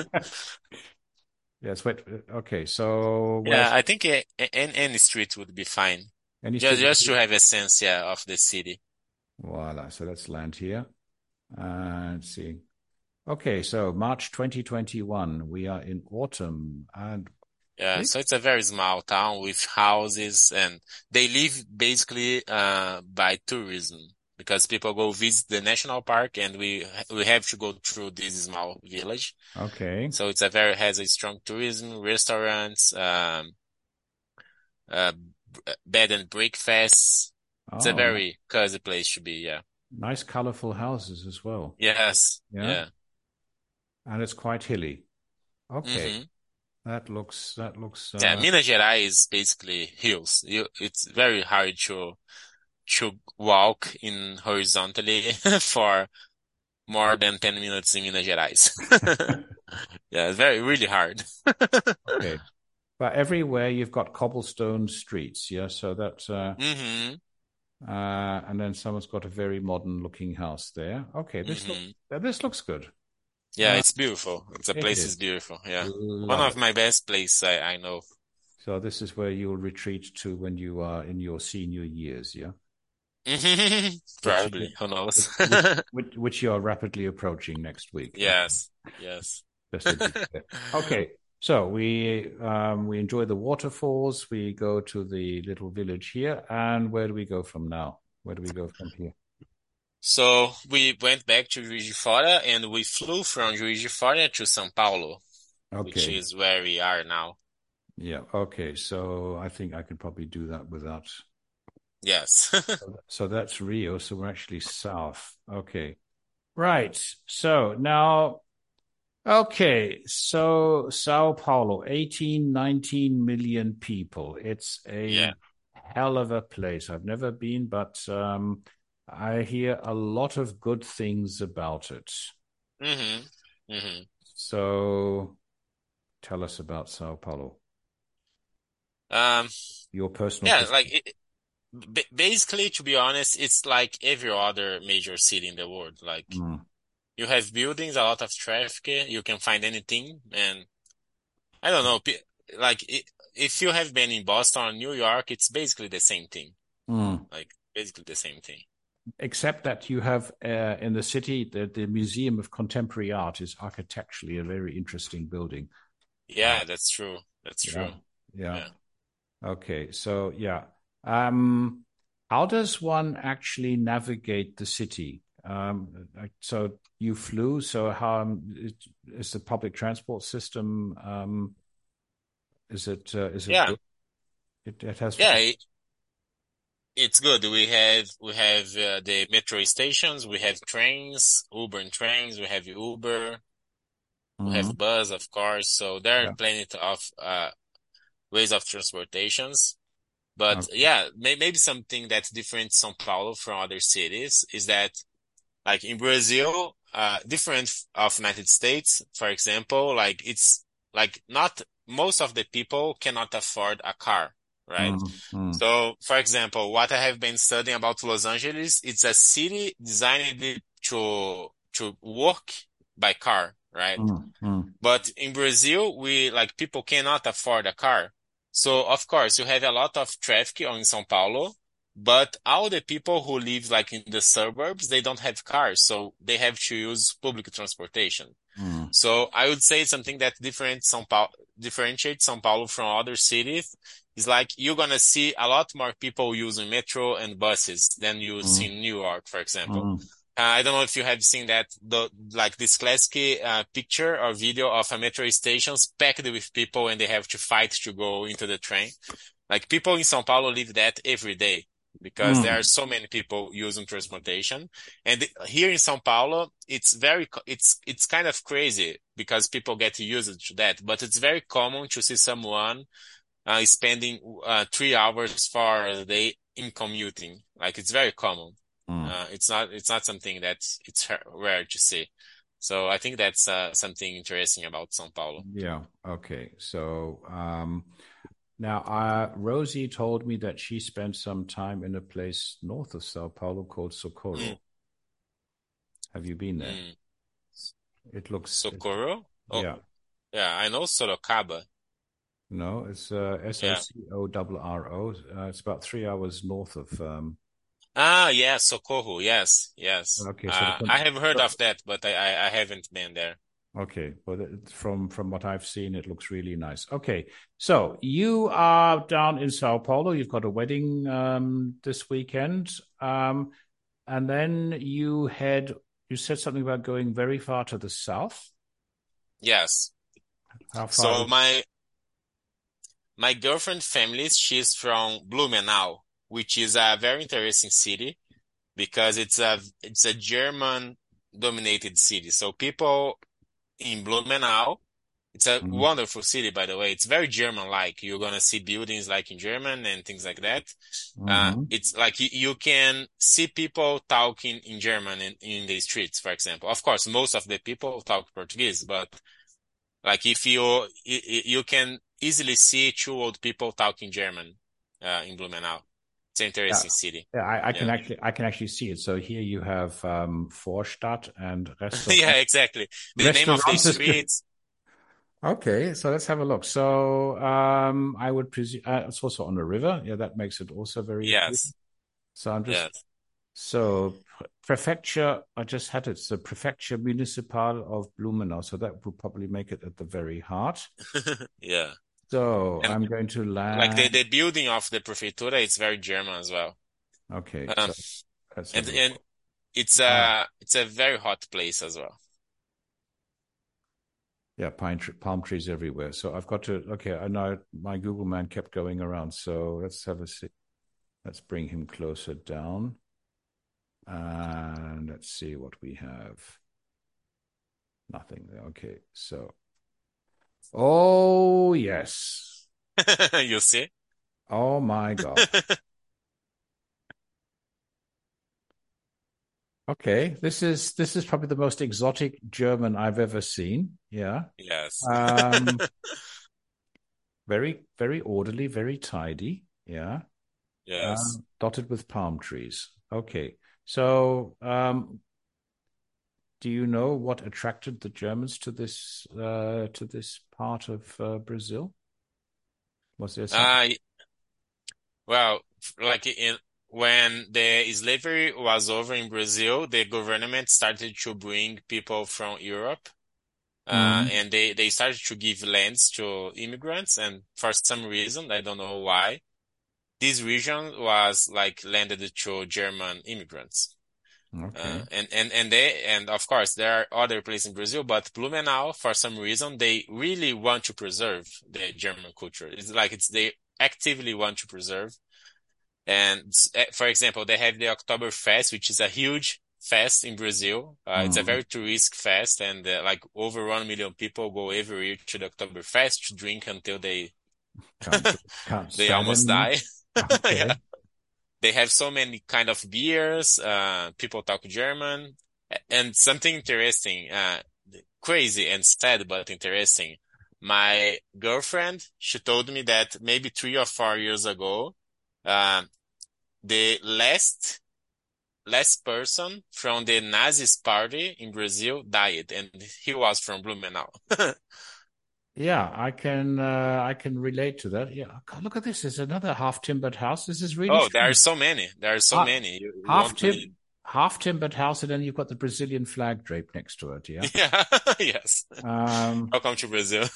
Speaker 1: Yes, wait. Okay. So
Speaker 2: Yeah,
Speaker 1: where's
Speaker 2: I think a, a- any, any street would be fine.
Speaker 1: any
Speaker 2: Just,
Speaker 1: street view
Speaker 2: just to
Speaker 1: here?
Speaker 2: have a sense, yeah, of the city.
Speaker 1: Voila. So let's land here and see. Okay. So March twenty twenty-one, we are in autumn and
Speaker 2: Yeah,
Speaker 1: this,
Speaker 2: so it's a very small town with houses and they live basically uh by tourism because people go visit the national park and we we have to go through this small village.
Speaker 1: okay.
Speaker 2: So it's a very has a strong tourism, restaurants, um uh b- bed and breakfast. It's a
Speaker 1: Oh, no,
Speaker 2: very cozy place to be, yeah.
Speaker 1: nice colorful houses as well.
Speaker 2: Yes,
Speaker 1: Yeah.
Speaker 2: yeah.
Speaker 1: And it's quite hilly. Okay.
Speaker 2: hmm
Speaker 1: That looks, that looks,
Speaker 2: Yeah,
Speaker 1: uh,
Speaker 2: Minas Gerais is basically hills. You, it's very hard to to walk in horizontally for more than ten minutes in Minas Gerais. Yeah, it's very, really hard.
Speaker 1: okay. But everywhere you've got cobblestone streets. Yeah. So that, uh,
Speaker 2: hmm
Speaker 1: uh, and then someone's got a very modern looking house there. Okay. This look,
Speaker 2: hmm
Speaker 1: this looks good.
Speaker 2: Yeah,
Speaker 1: Uh,
Speaker 2: it's beautiful. The
Speaker 1: it
Speaker 2: place is
Speaker 1: is.
Speaker 2: beautiful. Yeah. One
Speaker 1: Love
Speaker 2: of
Speaker 1: it.
Speaker 2: my best places I, I know.
Speaker 1: So this is where you'll retreat to when you are in your senior years. Yeah. Which,
Speaker 2: Probably. Who knows?
Speaker 1: which, which, which, which you are rapidly approaching next week. Okay.
Speaker 2: Yes. Yes.
Speaker 1: Just to be clear. Okay. So we um, we enjoy the waterfalls. We go to the little village here, and where do we go from now? Where do we go from here?
Speaker 2: So we went back to Juiz de Fora and we flew from Juiz de Fora to São Paulo, which
Speaker 1: Okay.
Speaker 2: is where we are now.
Speaker 1: Yeah. Okay. So I think I could probably do that without.
Speaker 2: Yes.
Speaker 1: So that's Rio. So we're actually south. Okay. Right. So now, okay. So Sao Paulo, eighteen, nineteen million people. It's
Speaker 2: Yeah.
Speaker 1: a hell of a place. I've never been, but um, I hear a lot of good things about it.
Speaker 2: hmm hmm
Speaker 1: So tell us about Sao Paulo,
Speaker 2: Um,
Speaker 1: your personal
Speaker 2: yeah, like
Speaker 1: perspective.
Speaker 2: it, b basically, to be honest, it's like every other major city in the world. Like
Speaker 1: Mm,
Speaker 2: you have buildings, a lot of traffic, you can find anything, and I don't know, pe- like it, if you have been in Boston or New York, it's basically the same thing.
Speaker 1: mm.
Speaker 2: Like basically the same thing.
Speaker 1: Except that you have uh, in the city, the, the Museum of Contemporary Art is architecturally a very interesting building. Uh,
Speaker 2: Yeah, that's true. That's
Speaker 1: yeah,
Speaker 2: true.
Speaker 1: yeah.
Speaker 2: Yeah.
Speaker 1: Okay, so yeah. Um, how does one actually navigate the city? Um, like, so you flew, so how um, is, is the public transport system? Um, is it uh, is it
Speaker 2: Yeah.
Speaker 1: good? It, it has.
Speaker 2: Yeah, it, it's good. We have we have uh, the metro stations, we have trains, Uber and trains, we have Uber, we
Speaker 1: Mhm.
Speaker 2: have bus, of course. So there are
Speaker 1: Yeah.
Speaker 2: plenty of uh ways of transportations. But
Speaker 1: Okay.
Speaker 2: yeah, may, maybe something that's different São Paulo from other cities is that like in Brazil, uh, different of United States, for example, like it's like not most of the people cannot afford a car, right?
Speaker 1: Mm, mm,
Speaker 2: So, for example, what I have been studying about Los Angeles, it's a city designed to to work by car, right?
Speaker 1: mm, mm,
Speaker 2: But in Brazil, we like people cannot afford a car. So of course you have a lot of traffic on São Paulo, but all the people who live like in the suburbs, they don't have cars, so they have to use public transportation.
Speaker 1: mm,
Speaker 2: So I would say something that different São Paulo differentiates São Paulo from other cities is like you're gonna see a lot more people using metro and buses than you see
Speaker 1: mm,
Speaker 2: in New York, for example.
Speaker 1: mm,
Speaker 2: Uh, I don't know if you have seen that, the like this classic uh, picture or video of a metro stations packed with people and they have to fight to go into the train. Like people in São Paulo live that every day because there are
Speaker 1: mm,
Speaker 2: so many people using transportation. And here in São Paulo, it's very, co- it's, it's kind of crazy because people get used to that, but it's very common to see someone uh, spending uh, three hours for a day in commuting. Like it's very common.
Speaker 1: mm.
Speaker 2: Uh, it's not, it's not something that it's ra- rare to see. So I think that's uh, something interesting about São Paulo.
Speaker 1: Yeah. Okay. So um, now uh, Rosie told me that she spent some time in a place north of Sao Paulo called
Speaker 2: Mm,
Speaker 1: Socorro. Have you been there?
Speaker 2: mm.
Speaker 1: It looks, it,
Speaker 2: Socorro? Oh,
Speaker 1: yeah.
Speaker 2: yeah, I know Sorocaba.
Speaker 1: No, it's uh, S O
Speaker 2: Yeah.
Speaker 1: C O R R O. Uh, it's about three hours north of. Um,
Speaker 2: Ah, yeah, Socorro. Yes, yes.
Speaker 1: okay, so the
Speaker 2: Uh, I have heard of that, but I, I, I haven't been there.
Speaker 1: okay, well, it- from from what I've seen, it looks really nice. Okay, so you are down in Sao Paulo. You've got a wedding um, this weekend, um, and then you head. You said something about going very far to the south.
Speaker 2: Yes.
Speaker 1: How far
Speaker 2: So
Speaker 1: is?
Speaker 2: my my girlfriend family, she's from Blumenau, which is a very interesting city because it's a it's a German dominated city. So people in Blumenau, it's a
Speaker 1: Mm,
Speaker 2: wonderful city, by the way. It's very German-like. You're gonna see buildings like in German and things like that. Uh,
Speaker 1: mhm.
Speaker 2: it's like you, you can see people talking in German in, in the streets, for example. Of course, most of the people talk Portuguese, but like if you you, you can easily see two old people talking German uh, in Blumenau. It's an
Speaker 1: Yeah,
Speaker 2: interesting city.
Speaker 1: yeah. I, I can
Speaker 2: Yeah.
Speaker 1: actually I can actually see it. So here you have um, Vorstadt and
Speaker 2: Yeah,
Speaker 1: restaurant.
Speaker 2: exactly. The name of the
Speaker 1: Restaurants is
Speaker 2: streets.
Speaker 1: okay, so let's have a look. So um, I would presume uh, it's also on the river. Yeah, that makes it also very appealing.
Speaker 2: Yes.
Speaker 1: So I'm just
Speaker 2: Yes.
Speaker 1: so pre- prefecture. I just had it. So prefecture municipal of Blumenau. So that would probably make it at the very heart.
Speaker 2: Yeah.
Speaker 1: So
Speaker 2: And
Speaker 1: I'm going to
Speaker 2: like the,
Speaker 1: land.
Speaker 2: the building of the prefeitura, it's very German as well.
Speaker 1: Okay,
Speaker 2: Um,
Speaker 1: so let's have
Speaker 2: and
Speaker 1: a
Speaker 2: and
Speaker 1: look.
Speaker 2: it's
Speaker 1: Ah,
Speaker 2: a it's a very hot place as well.
Speaker 1: yeah, pine tree, palm trees everywhere. So I've got to. Okay, I know my Google man kept going around. So let's have a see. Let's bring him closer down. And let's see what we have. Nothing. Okay. So, oh, yes.
Speaker 2: You see?
Speaker 1: Oh my God. Okay, this is this is probably the most exotic German I've ever seen. Yeah.
Speaker 2: Yes.
Speaker 1: Um, very, very orderly, very tidy. Yeah.
Speaker 2: Yes.
Speaker 1: Uh, dotted with palm trees. Okay. So, um, do you know what attracted the Germans to this uh, to this part of uh, Brazil? Was there something?
Speaker 2: Uh, well, like in when the slavery was over in Brazil, the government started to bring people from Europe, uh,
Speaker 1: Mm,
Speaker 2: and they they started to give lands to immigrants, and for some reason, I don't know why, this region was like landed to German immigrants. Uh,
Speaker 1: okay.
Speaker 2: and, and, and they, and of course, there are other places in Brazil, but Blumenau, for some reason, they really want to preserve the German culture. It's like it's, they actively want to preserve. And eh, for example, they have the Oktoberfest, which is a huge fest in Brazil. Uh, it's a
Speaker 1: Mm,
Speaker 2: very tourist fest, and uh, like over one million people go every year to the Oktoberfest to drink until they,
Speaker 1: can't can't
Speaker 2: they
Speaker 1: stand
Speaker 2: almost
Speaker 1: anymore.
Speaker 2: die. Yeah.
Speaker 1: Okay.
Speaker 2: They have so many kind of beers. Uh, people talk German, and something interesting, uh, crazy and sad, but interesting. My girlfriend, she told me that maybe three or four years ago, um, the last last person from the Nazis party in Brazil died, and he was from Blumenau.
Speaker 1: Yeah, I can uh, I can relate to that. Yeah, God, look at this. There's another half timbered house. This is really
Speaker 2: Oh, there are
Speaker 1: strange.
Speaker 2: so many. There are so
Speaker 1: Ha-
Speaker 2: many. You, you
Speaker 1: half
Speaker 2: won't
Speaker 1: tim
Speaker 2: believe.
Speaker 1: half timbered house, and then you've got the Brazilian flag draped next to it. Yeah.
Speaker 2: Yeah. Yes.
Speaker 1: Um,
Speaker 2: Welcome to Brazil.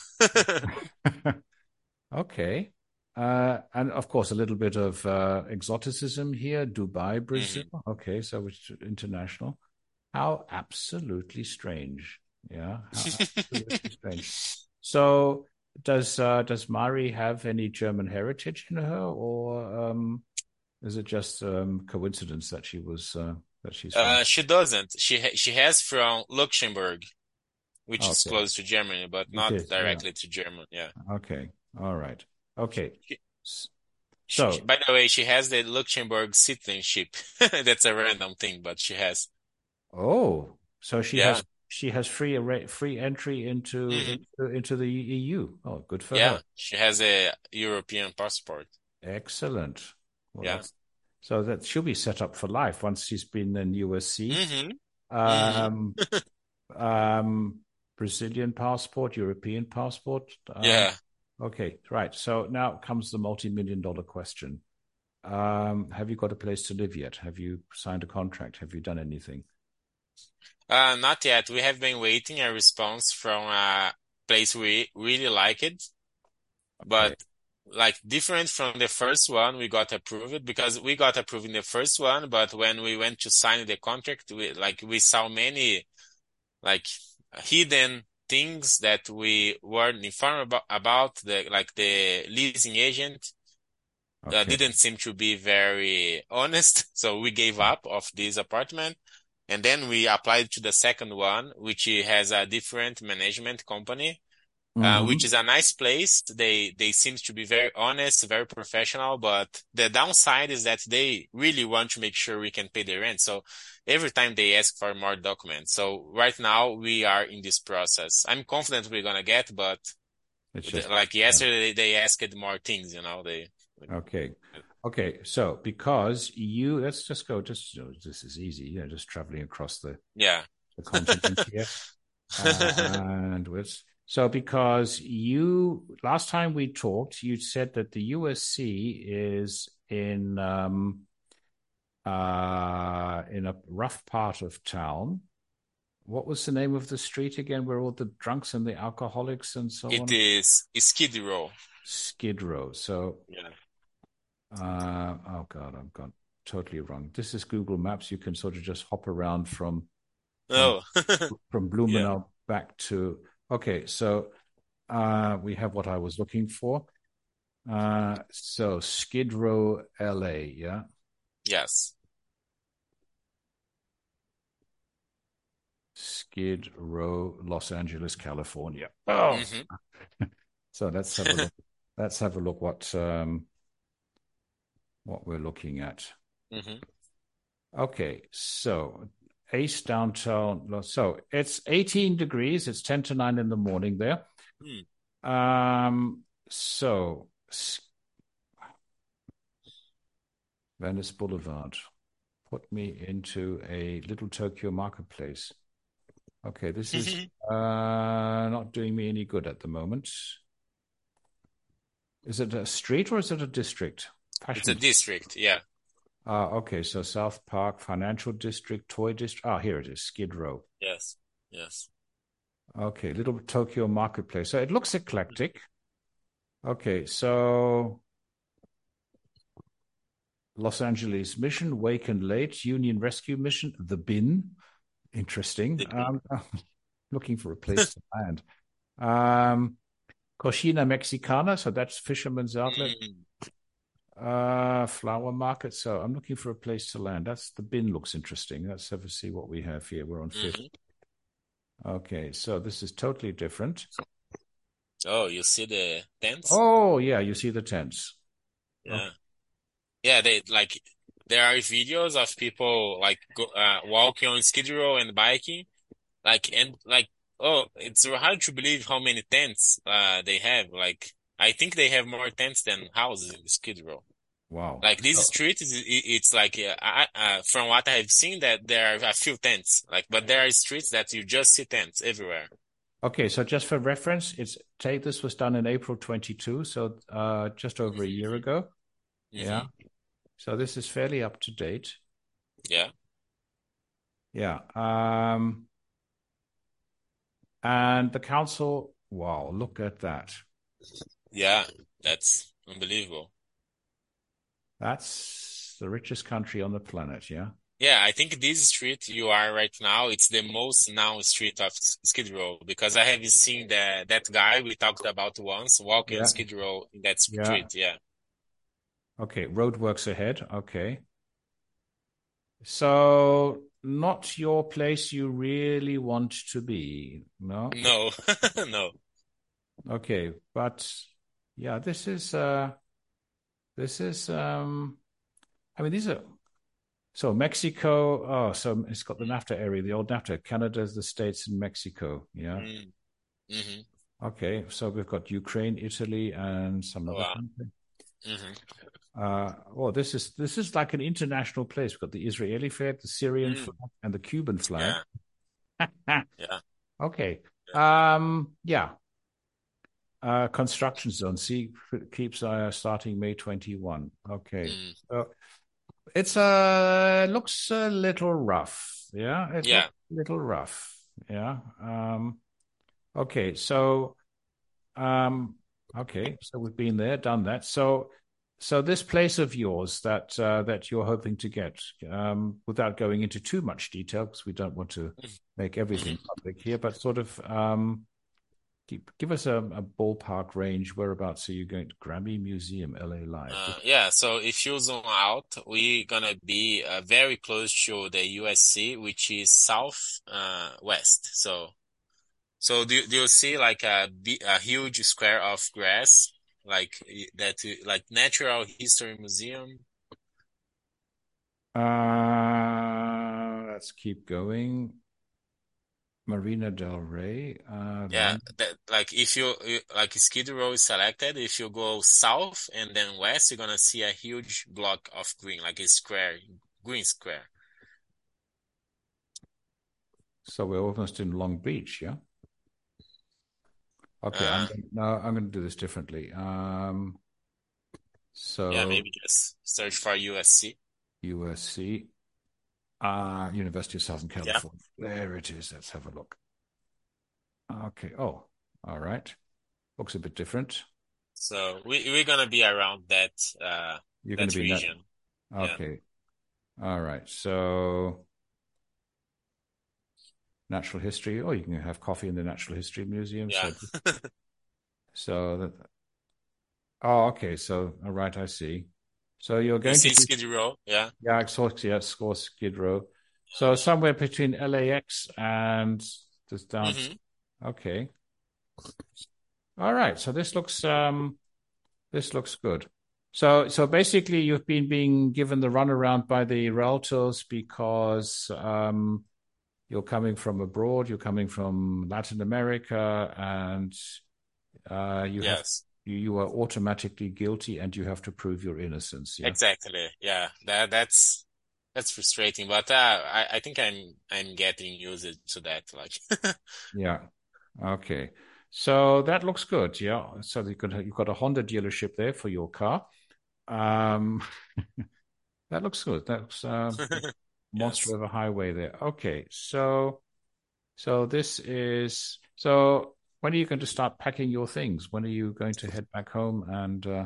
Speaker 1: okay. Uh, and of course, a little bit of uh, exoticism here. Dubai, Brazil.
Speaker 2: Hmm.
Speaker 1: Okay, so it's international. How absolutely strange. Yeah, how absolutely strange. So does uh, does Mari have any German heritage in her, or um, is it just um, coincidence that she was uh, that she's from?
Speaker 2: Uh, she doesn't. She ha she has from Luxembourg, which is
Speaker 1: Okay,
Speaker 2: close to Germany, but
Speaker 1: it
Speaker 2: not
Speaker 1: is. Yeah.
Speaker 2: directly to Germany. Yeah.
Speaker 1: Okay. All right. Okay.
Speaker 2: She, she, she-
Speaker 1: So,
Speaker 2: by the way, she has the Luxembourg citizenship. That's a random thing, but she has.
Speaker 1: oh, so she
Speaker 2: Yeah.
Speaker 1: has she has free arra- free entry into
Speaker 2: Hmm.
Speaker 1: into into the E U. Oh, good for her.
Speaker 2: Yeah. She has a European passport.
Speaker 1: Excellent. Well,
Speaker 2: Yeah.
Speaker 1: that's so that she'll be set up for life once she's been in U S C.
Speaker 2: Hmm. Hmm.
Speaker 1: Um, um, Brazilian passport, European passport. Um,
Speaker 2: Yeah.
Speaker 1: okay, right. So now comes the multi-million dollar question. Um, have you got a place to live yet? Have you signed a contract? Have you done anything?
Speaker 2: Uh, not yet. We have been waiting a response from a place we really like it.
Speaker 1: Okay.
Speaker 2: But like different from the first one, we got approved because we got approved in the first one, but when we went to sign the contract, we like we saw many like hidden things that we weren't informed about, about the like the leasing agent uh,
Speaker 1: Okay.
Speaker 2: didn't seem to be very honest, so we gave up of this apartment. And then we applied to the second one, which has a different management company uh, which
Speaker 1: Mm-hmm.
Speaker 2: is a nice place. They they seem to be very honest, very professional, but the downside is that they really want to make sure we can pay the rent. So every time they ask for more documents. So right now we are in this process. I'm confident we're gonna get, but
Speaker 1: It's
Speaker 2: the,
Speaker 1: just
Speaker 2: like
Speaker 1: yeah.
Speaker 2: yesterday they asked more things, you know, they
Speaker 1: Okay. Okay. So because you, let's just go. Just you know, this is easy. You know, just traveling across the
Speaker 2: yeah.
Speaker 1: the continent here. Uh, and with so because you last time we talked, you said that the U S C is in um uh in a rough part of town. What was the name of the street again, where all the drunks and the alcoholics and so
Speaker 2: It
Speaker 1: on?
Speaker 2: is Skid Row.
Speaker 1: Skid Row. So
Speaker 2: Yeah.
Speaker 1: uh oh God, I've got totally wrong. This is Google Maps. You can sort of just hop around from from
Speaker 2: Oh.
Speaker 1: from
Speaker 2: Yeah.
Speaker 1: Blumenau back to okay, so uh we have what I was looking for. Uh so Skid Row, L A, yeah.
Speaker 2: Yes.
Speaker 1: Skid Row, Los Angeles, California. Oh,
Speaker 2: Hmm.
Speaker 1: so let's have a look. Let's have a look what um what we're looking at.
Speaker 2: Hmm.
Speaker 1: Okay, so Ace downtown. So it's eighteen degrees. It's ten to nine in the morning there.
Speaker 2: Hmm.
Speaker 1: Um, so Venice Boulevard. Put me into a little Tokyo marketplace. Okay, this is uh, not doing me any good at the moment. Is it a street or is it a district?
Speaker 2: It's a
Speaker 1: Fashion.
Speaker 2: district, yeah.
Speaker 1: Uh, okay, so South Park, Financial District, Toy District. Ah, here it is, Skid Row.
Speaker 2: Yes, yes.
Speaker 1: Okay, little Tokyo marketplace. So it looks eclectic. Okay, so Los Angeles Mission, Wake and Late, Union Rescue Mission, The Bin. Interesting. Um, looking for a place to land. Um, Cocina Mexicana, so that's Fisherman's Outlet.
Speaker 2: Mm.
Speaker 1: Uh, flower market. So I'm looking for a place to land. That's The Bin. Looks interesting. Let's have a see what we have here. We're on fifth. Mm-hmm. Okay, so this is totally different.
Speaker 2: Oh, you see the tents?
Speaker 1: Oh, yeah, you see the tents.
Speaker 2: Yeah.
Speaker 1: Okay.
Speaker 2: Yeah, they like there are videos of people like go, uh, walking on Skid Row and biking, like and like oh, it's hard to believe how many tents uh they have. Like I think they have more tents than houses in Skid Row.
Speaker 1: Wow.
Speaker 2: Like this
Speaker 1: Oh.
Speaker 2: street is it's like uh, I, uh, from what I have seen that there are a few tents. Like, but there are streets that you just see tents everywhere.
Speaker 1: Okay, so just for reference, it's take this was done in April twenty-two, so uh, just over a year ago. Mm-hmm. Yeah. So this is fairly up to date.
Speaker 2: Yeah.
Speaker 1: Yeah. Um, and the council, wow, look at that.
Speaker 2: Yeah, that's unbelievable.
Speaker 1: That's the richest country on the planet, yeah?
Speaker 2: Yeah, I think this street you are right now, it's the most known street of Skid Row because I have seen that that guy we talked about once walking
Speaker 1: yeah.
Speaker 2: on Skid Row in that street, yeah.
Speaker 1: yeah. Okay, roadworks ahead, okay. So not your place you really want to be, no?
Speaker 2: No, no.
Speaker 1: Okay, but yeah, this is uh this is um I mean these are so Mexico, oh, so it's got the NAFTA area, the old NAFTA, Canada's the States and Mexico, yeah.
Speaker 2: Mm. Mm-hmm.
Speaker 1: Okay, so we've got Ukraine, Italy, and some
Speaker 2: Oh,
Speaker 1: other
Speaker 2: wow.
Speaker 1: country.
Speaker 2: Mm-hmm.
Speaker 1: Uh, oh, this is this is like an international place. We've got the Israeli flag, the Syrian
Speaker 2: Mm.
Speaker 1: flag, and the Cuban flag.
Speaker 2: Yeah. yeah.
Speaker 1: Okay. Yeah. Um. Yeah. Uh, construction zone. See, keeps uh, starting May twenty-one. Okay. Mm. So it's a uh, looks a little rough. Yeah. It
Speaker 2: yeah.
Speaker 1: looks a little rough. Yeah. Um. Okay. So. Um. Okay. So we've been there, done that. So. So this place of yours that uh, that you're hoping to get, um, without going into too much detail, because we don't want to make everything public here, but sort of um, give, give us a, a ballpark range. Whereabouts are you going to? Grammy Museum, L A Live?
Speaker 2: Uh, yeah, so if you zoom out, we're gonna be uh, very close to the U S C, which is south uh, west. So, so do do you see like a a huge square of grass? Like that, like Natural History Museum.
Speaker 1: Uh, let's keep going. Marina del Rey. Uh,
Speaker 2: yeah, that like if you like Skid Row is selected, if you go south and then west, you're gonna see a huge block of green, like a square, green square.
Speaker 1: So we're almost in Long Beach, yeah. Okay, uh, I'm gonna, no, I'm going to do this differently. Um, so
Speaker 2: yeah, maybe just search for U S C.
Speaker 1: U S C, uh, University of Southern California. Yeah. There it is. Let's have a look. Okay. Oh, all right. Looks a bit different.
Speaker 2: So we we're gonna be around that uh
Speaker 1: You're
Speaker 2: that
Speaker 1: gonna be
Speaker 2: region.
Speaker 1: That... Okay. Yeah. All right. So. Natural history. Oh, you can have coffee in the Natural History Museum.
Speaker 2: Yeah.
Speaker 1: So, so that. Oh, okay. So, all right, I see. So you're going
Speaker 2: you see
Speaker 1: to
Speaker 2: Skid Row, yeah.
Speaker 1: Yeah, of course, yeah, score Skid Row. So somewhere between L A X and just down. Mm-hmm. Okay. All right. So this looks um, this looks good. So so basically, you've been being given the runaround by the realtors because um, you're coming from abroad, you're coming from Latin America, and uh, you have
Speaker 2: Yes,
Speaker 1: you, you are automatically guilty, and you have to prove your innocence. Yeah.
Speaker 2: exactly. Yeah, that that's that's frustrating, but uh, I I think I'm I'm getting used to that. Like,
Speaker 1: Yeah. Okay. So that looks good. Yeah. So you got you've got a Honda dealership there for your car. Um, that looks good. That's uh, monster
Speaker 2: yes.
Speaker 1: of a highway there. Okay. So so this is so when are you going to start packing your things? When are you going to head back home and uh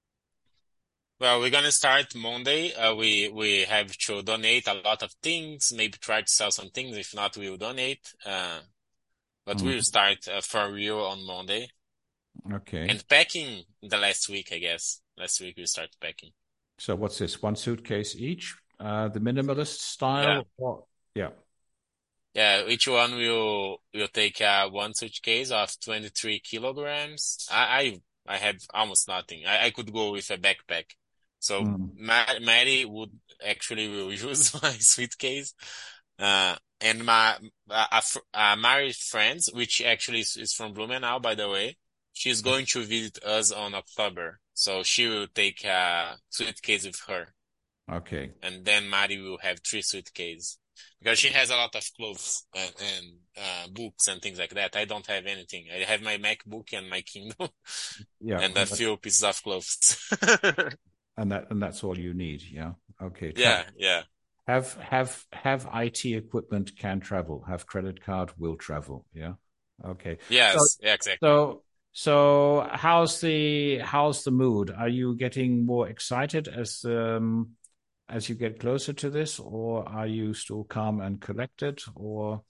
Speaker 2: Well, we're gonna start Monday. Uh, we we have to donate a lot of things. Maybe try to sell some things. If not, we'll donate. Uh, but we'll
Speaker 1: Mhm.
Speaker 2: start uh, for real on Monday.
Speaker 1: Okay.
Speaker 2: And packing the last week, I guess. Last week we start packing.
Speaker 1: So what's this? One suitcase each? Uh the minimalist
Speaker 2: Yeah.
Speaker 1: style or yeah.
Speaker 2: Yeah, each one will will take uh, one suitcase of twenty-three kilograms. I I, I have almost nothing. I, I could go with a backpack. So
Speaker 1: Mm.
Speaker 2: Ma Mary would actually will use my suitcase. Uh, and my uh, uh, fr- uh, Mary's friends, which actually is, is from Blumenau, by the way, she's going to visit us on October. So she will take a suitcase with her,
Speaker 1: Okay.
Speaker 2: and then Mari will have three suitcases because she has a lot of clothes and, and uh, books and things like that. I don't have anything. I have my MacBook and my Kindle
Speaker 1: Yeah.
Speaker 2: and a few pieces of clothes.
Speaker 1: And that and that's all you need. Yeah. Okay. Travel.
Speaker 2: Yeah, yeah.
Speaker 1: Have have have I T equipment can travel. Have credit card will travel. Yeah. Okay. So
Speaker 2: Yes, yeah, exactly.
Speaker 1: so so how's the how's the mood? Are you getting more excited as um as you get closer to this, or are you still calm and collected? Or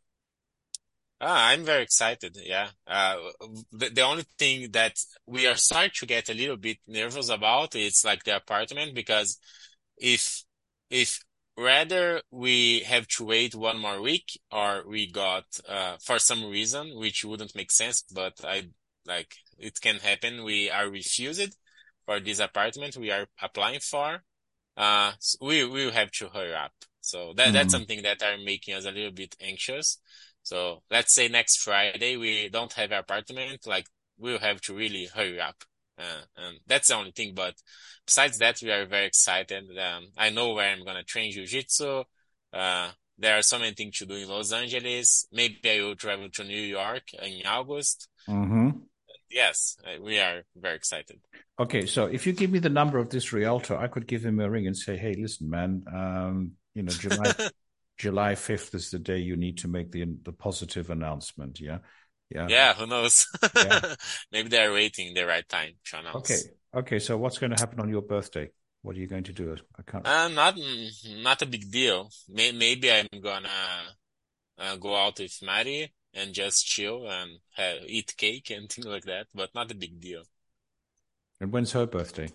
Speaker 2: Ah, I'm very excited. Yeah. Uh, the, the only thing that we are starting to get a little bit nervous about is like the apartment because if if rather we have to wait one more week or we got uh for some reason which wouldn't make sense, but I like it can happen. We are refused for this apartment we are applying for. Uh, s- we we will have to hurry up. So that that's
Speaker 1: mm,
Speaker 2: something that are making us a little bit anxious. So let's say next Friday we don't have an apartment, like we'll have to really hurry up. Uh, and that's the only thing. But besides that, we are very excited. Um, I know where I'm gonna train jiu-jitsu. Uh, there are so many things to do in Los Angeles. Maybe I will travel to New York in August.
Speaker 1: hmm.
Speaker 2: Yes, uh, we are very excited.
Speaker 1: Okay, so if you give me the number of this realtor, I could give him a ring and say, "Hey, listen, man, um, you know, July July fifth is the day you need to make the the positive announcement." Yeah. Yeah.
Speaker 2: Yeah, who knows?
Speaker 1: Yeah.
Speaker 2: Maybe they're waiting the right time to
Speaker 1: Okay.
Speaker 2: announce.
Speaker 1: Okay. So what's going to happen on your birthday? What are you going to do? I can't.
Speaker 2: Uh, not not a big deal. May, maybe I'm gonna uh, go out with Mari and just chill and have, eat cake and things like that, but not a big deal.
Speaker 1: And when's her birthday?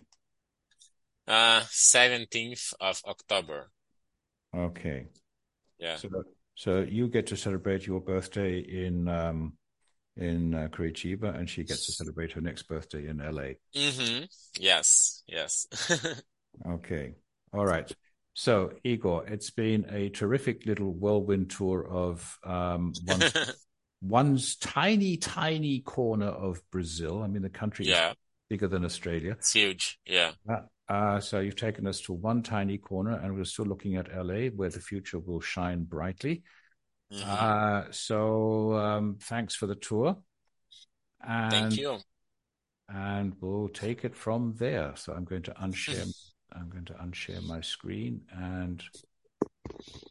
Speaker 2: Uh, seventeenth of October.
Speaker 1: Okay.
Speaker 2: Yeah.
Speaker 1: So so you get to celebrate your birthday in um in uh, Curitiba, and she gets to celebrate her next birthday in L A.
Speaker 2: Mm-hmm. Yes, yes.
Speaker 1: Okay. All right. So, Igor, it's been a terrific little whirlwind tour of um, one's one's tiny, tiny corner of Brazil. I mean, the country is
Speaker 2: Yeah,
Speaker 1: bigger than Australia.
Speaker 2: it's huge. Yeah.
Speaker 1: Uh, uh, so you've taken us to one tiny corner, and we're still looking at L A, where the future will shine brightly.
Speaker 2: Mm-hmm.
Speaker 1: Uh, so um, thanks for the tour,
Speaker 2: Thank
Speaker 1: and
Speaker 2: you.
Speaker 1: and we'll take it from there. So I'm going to unshare. I'm going to unshare my screen and